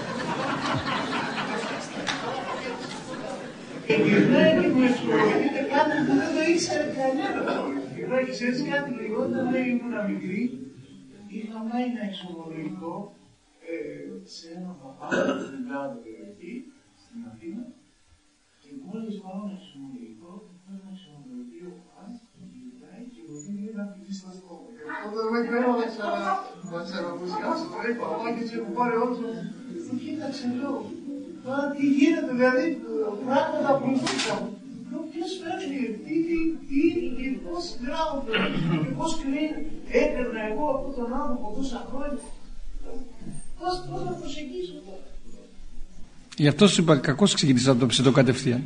Και γυρνάει και μου εξολογείται κάτι που δεν το ήξερε κανένα. Γυρνάει και ξέρεις κάτι λίγο, όταν λέει ήμουν μικρή, είχα πάει ένα εξομολογικό σε ένα παπά στην κάτω περιοχή, στην Αθήνα, και μόλις πάω ένα εξομολογικό, πάω ένα εξομολογικό ο παπάς, γυρνάει και μου δίνει ένα παιδί στο δικό μου. Και όταν με πέρα να ξαναμουσιάσω, το λέει παπά και έτσι έχω πάρει όλους μου. Το κοίταξε λέω, τώρα τι γίνεται, δηλαδή πράγματα που ζούσαν. Λέω ποιος φέρνει, τι είναι και πώς γράφω και πώς έκανα εγώ από τον άνθρωπο τόσα χρόνια. Πώς να προσεγγίσω τώρα. Γι' αυτό σου είπα κακώς ξεκίνησα από το ψητό κατευθείαν.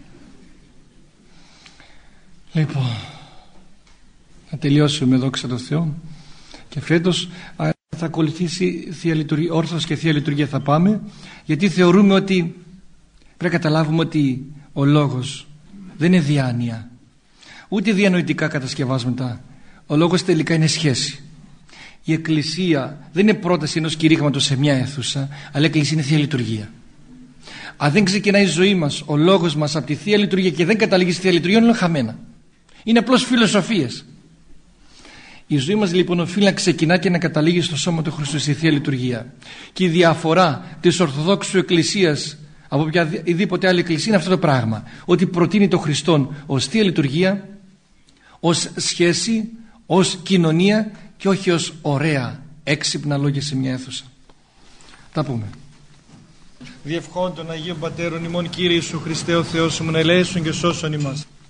Λοιπόν, να τελειώσουμε, δόξα τω Θεώ, και φέτος θα ακολουθήσει Θεία Λειτουργία, όρθος και Θεία Λειτουργία θα πάμε, γιατί θεωρούμε ότι πρέπει να καταλάβουμε ότι ο λόγος δεν είναι διάνοια, ούτε διανοητικά κατασκευάσματα. Ο λόγος τελικά είναι σχέση. Η Εκκλησία δεν είναι πρόταση ενός κηρύγματος σε μια αίθουσα, αλλά η Εκκλησία είναι Θεία Λειτουργία. Αν δεν ξεκινάει η ζωή μας, ο λόγος μας από τη Θεία Λειτουργία και δεν καταλήγει στη Θεία Λειτουργία, είναι χαμένα. Είναι απλώς φιλοσοφίες. Η ζωή μας λοιπόν οφείλει να ξεκινά και να καταλήγει στο σώμα του Χριστού, στη Θεία Λειτουργία. Και η διαφορά της Ορθοδόξου Εκκλησίας από οποιαδήποτε άλλη εκκλησία είναι αυτό το πράγμα, ότι προτείνει το Χριστόν ως Θεία Λειτουργία, ως σχέση, ως κοινωνία και όχι ως ωραία έξυπνα λόγια σε μια αίθουσα. Τα πούμε. Διευχών των Αγίων Πατέρων ημών, Κύριε Ιησού Χριστέ ο Θεός μου, να ελέησον και σώσον ημάς.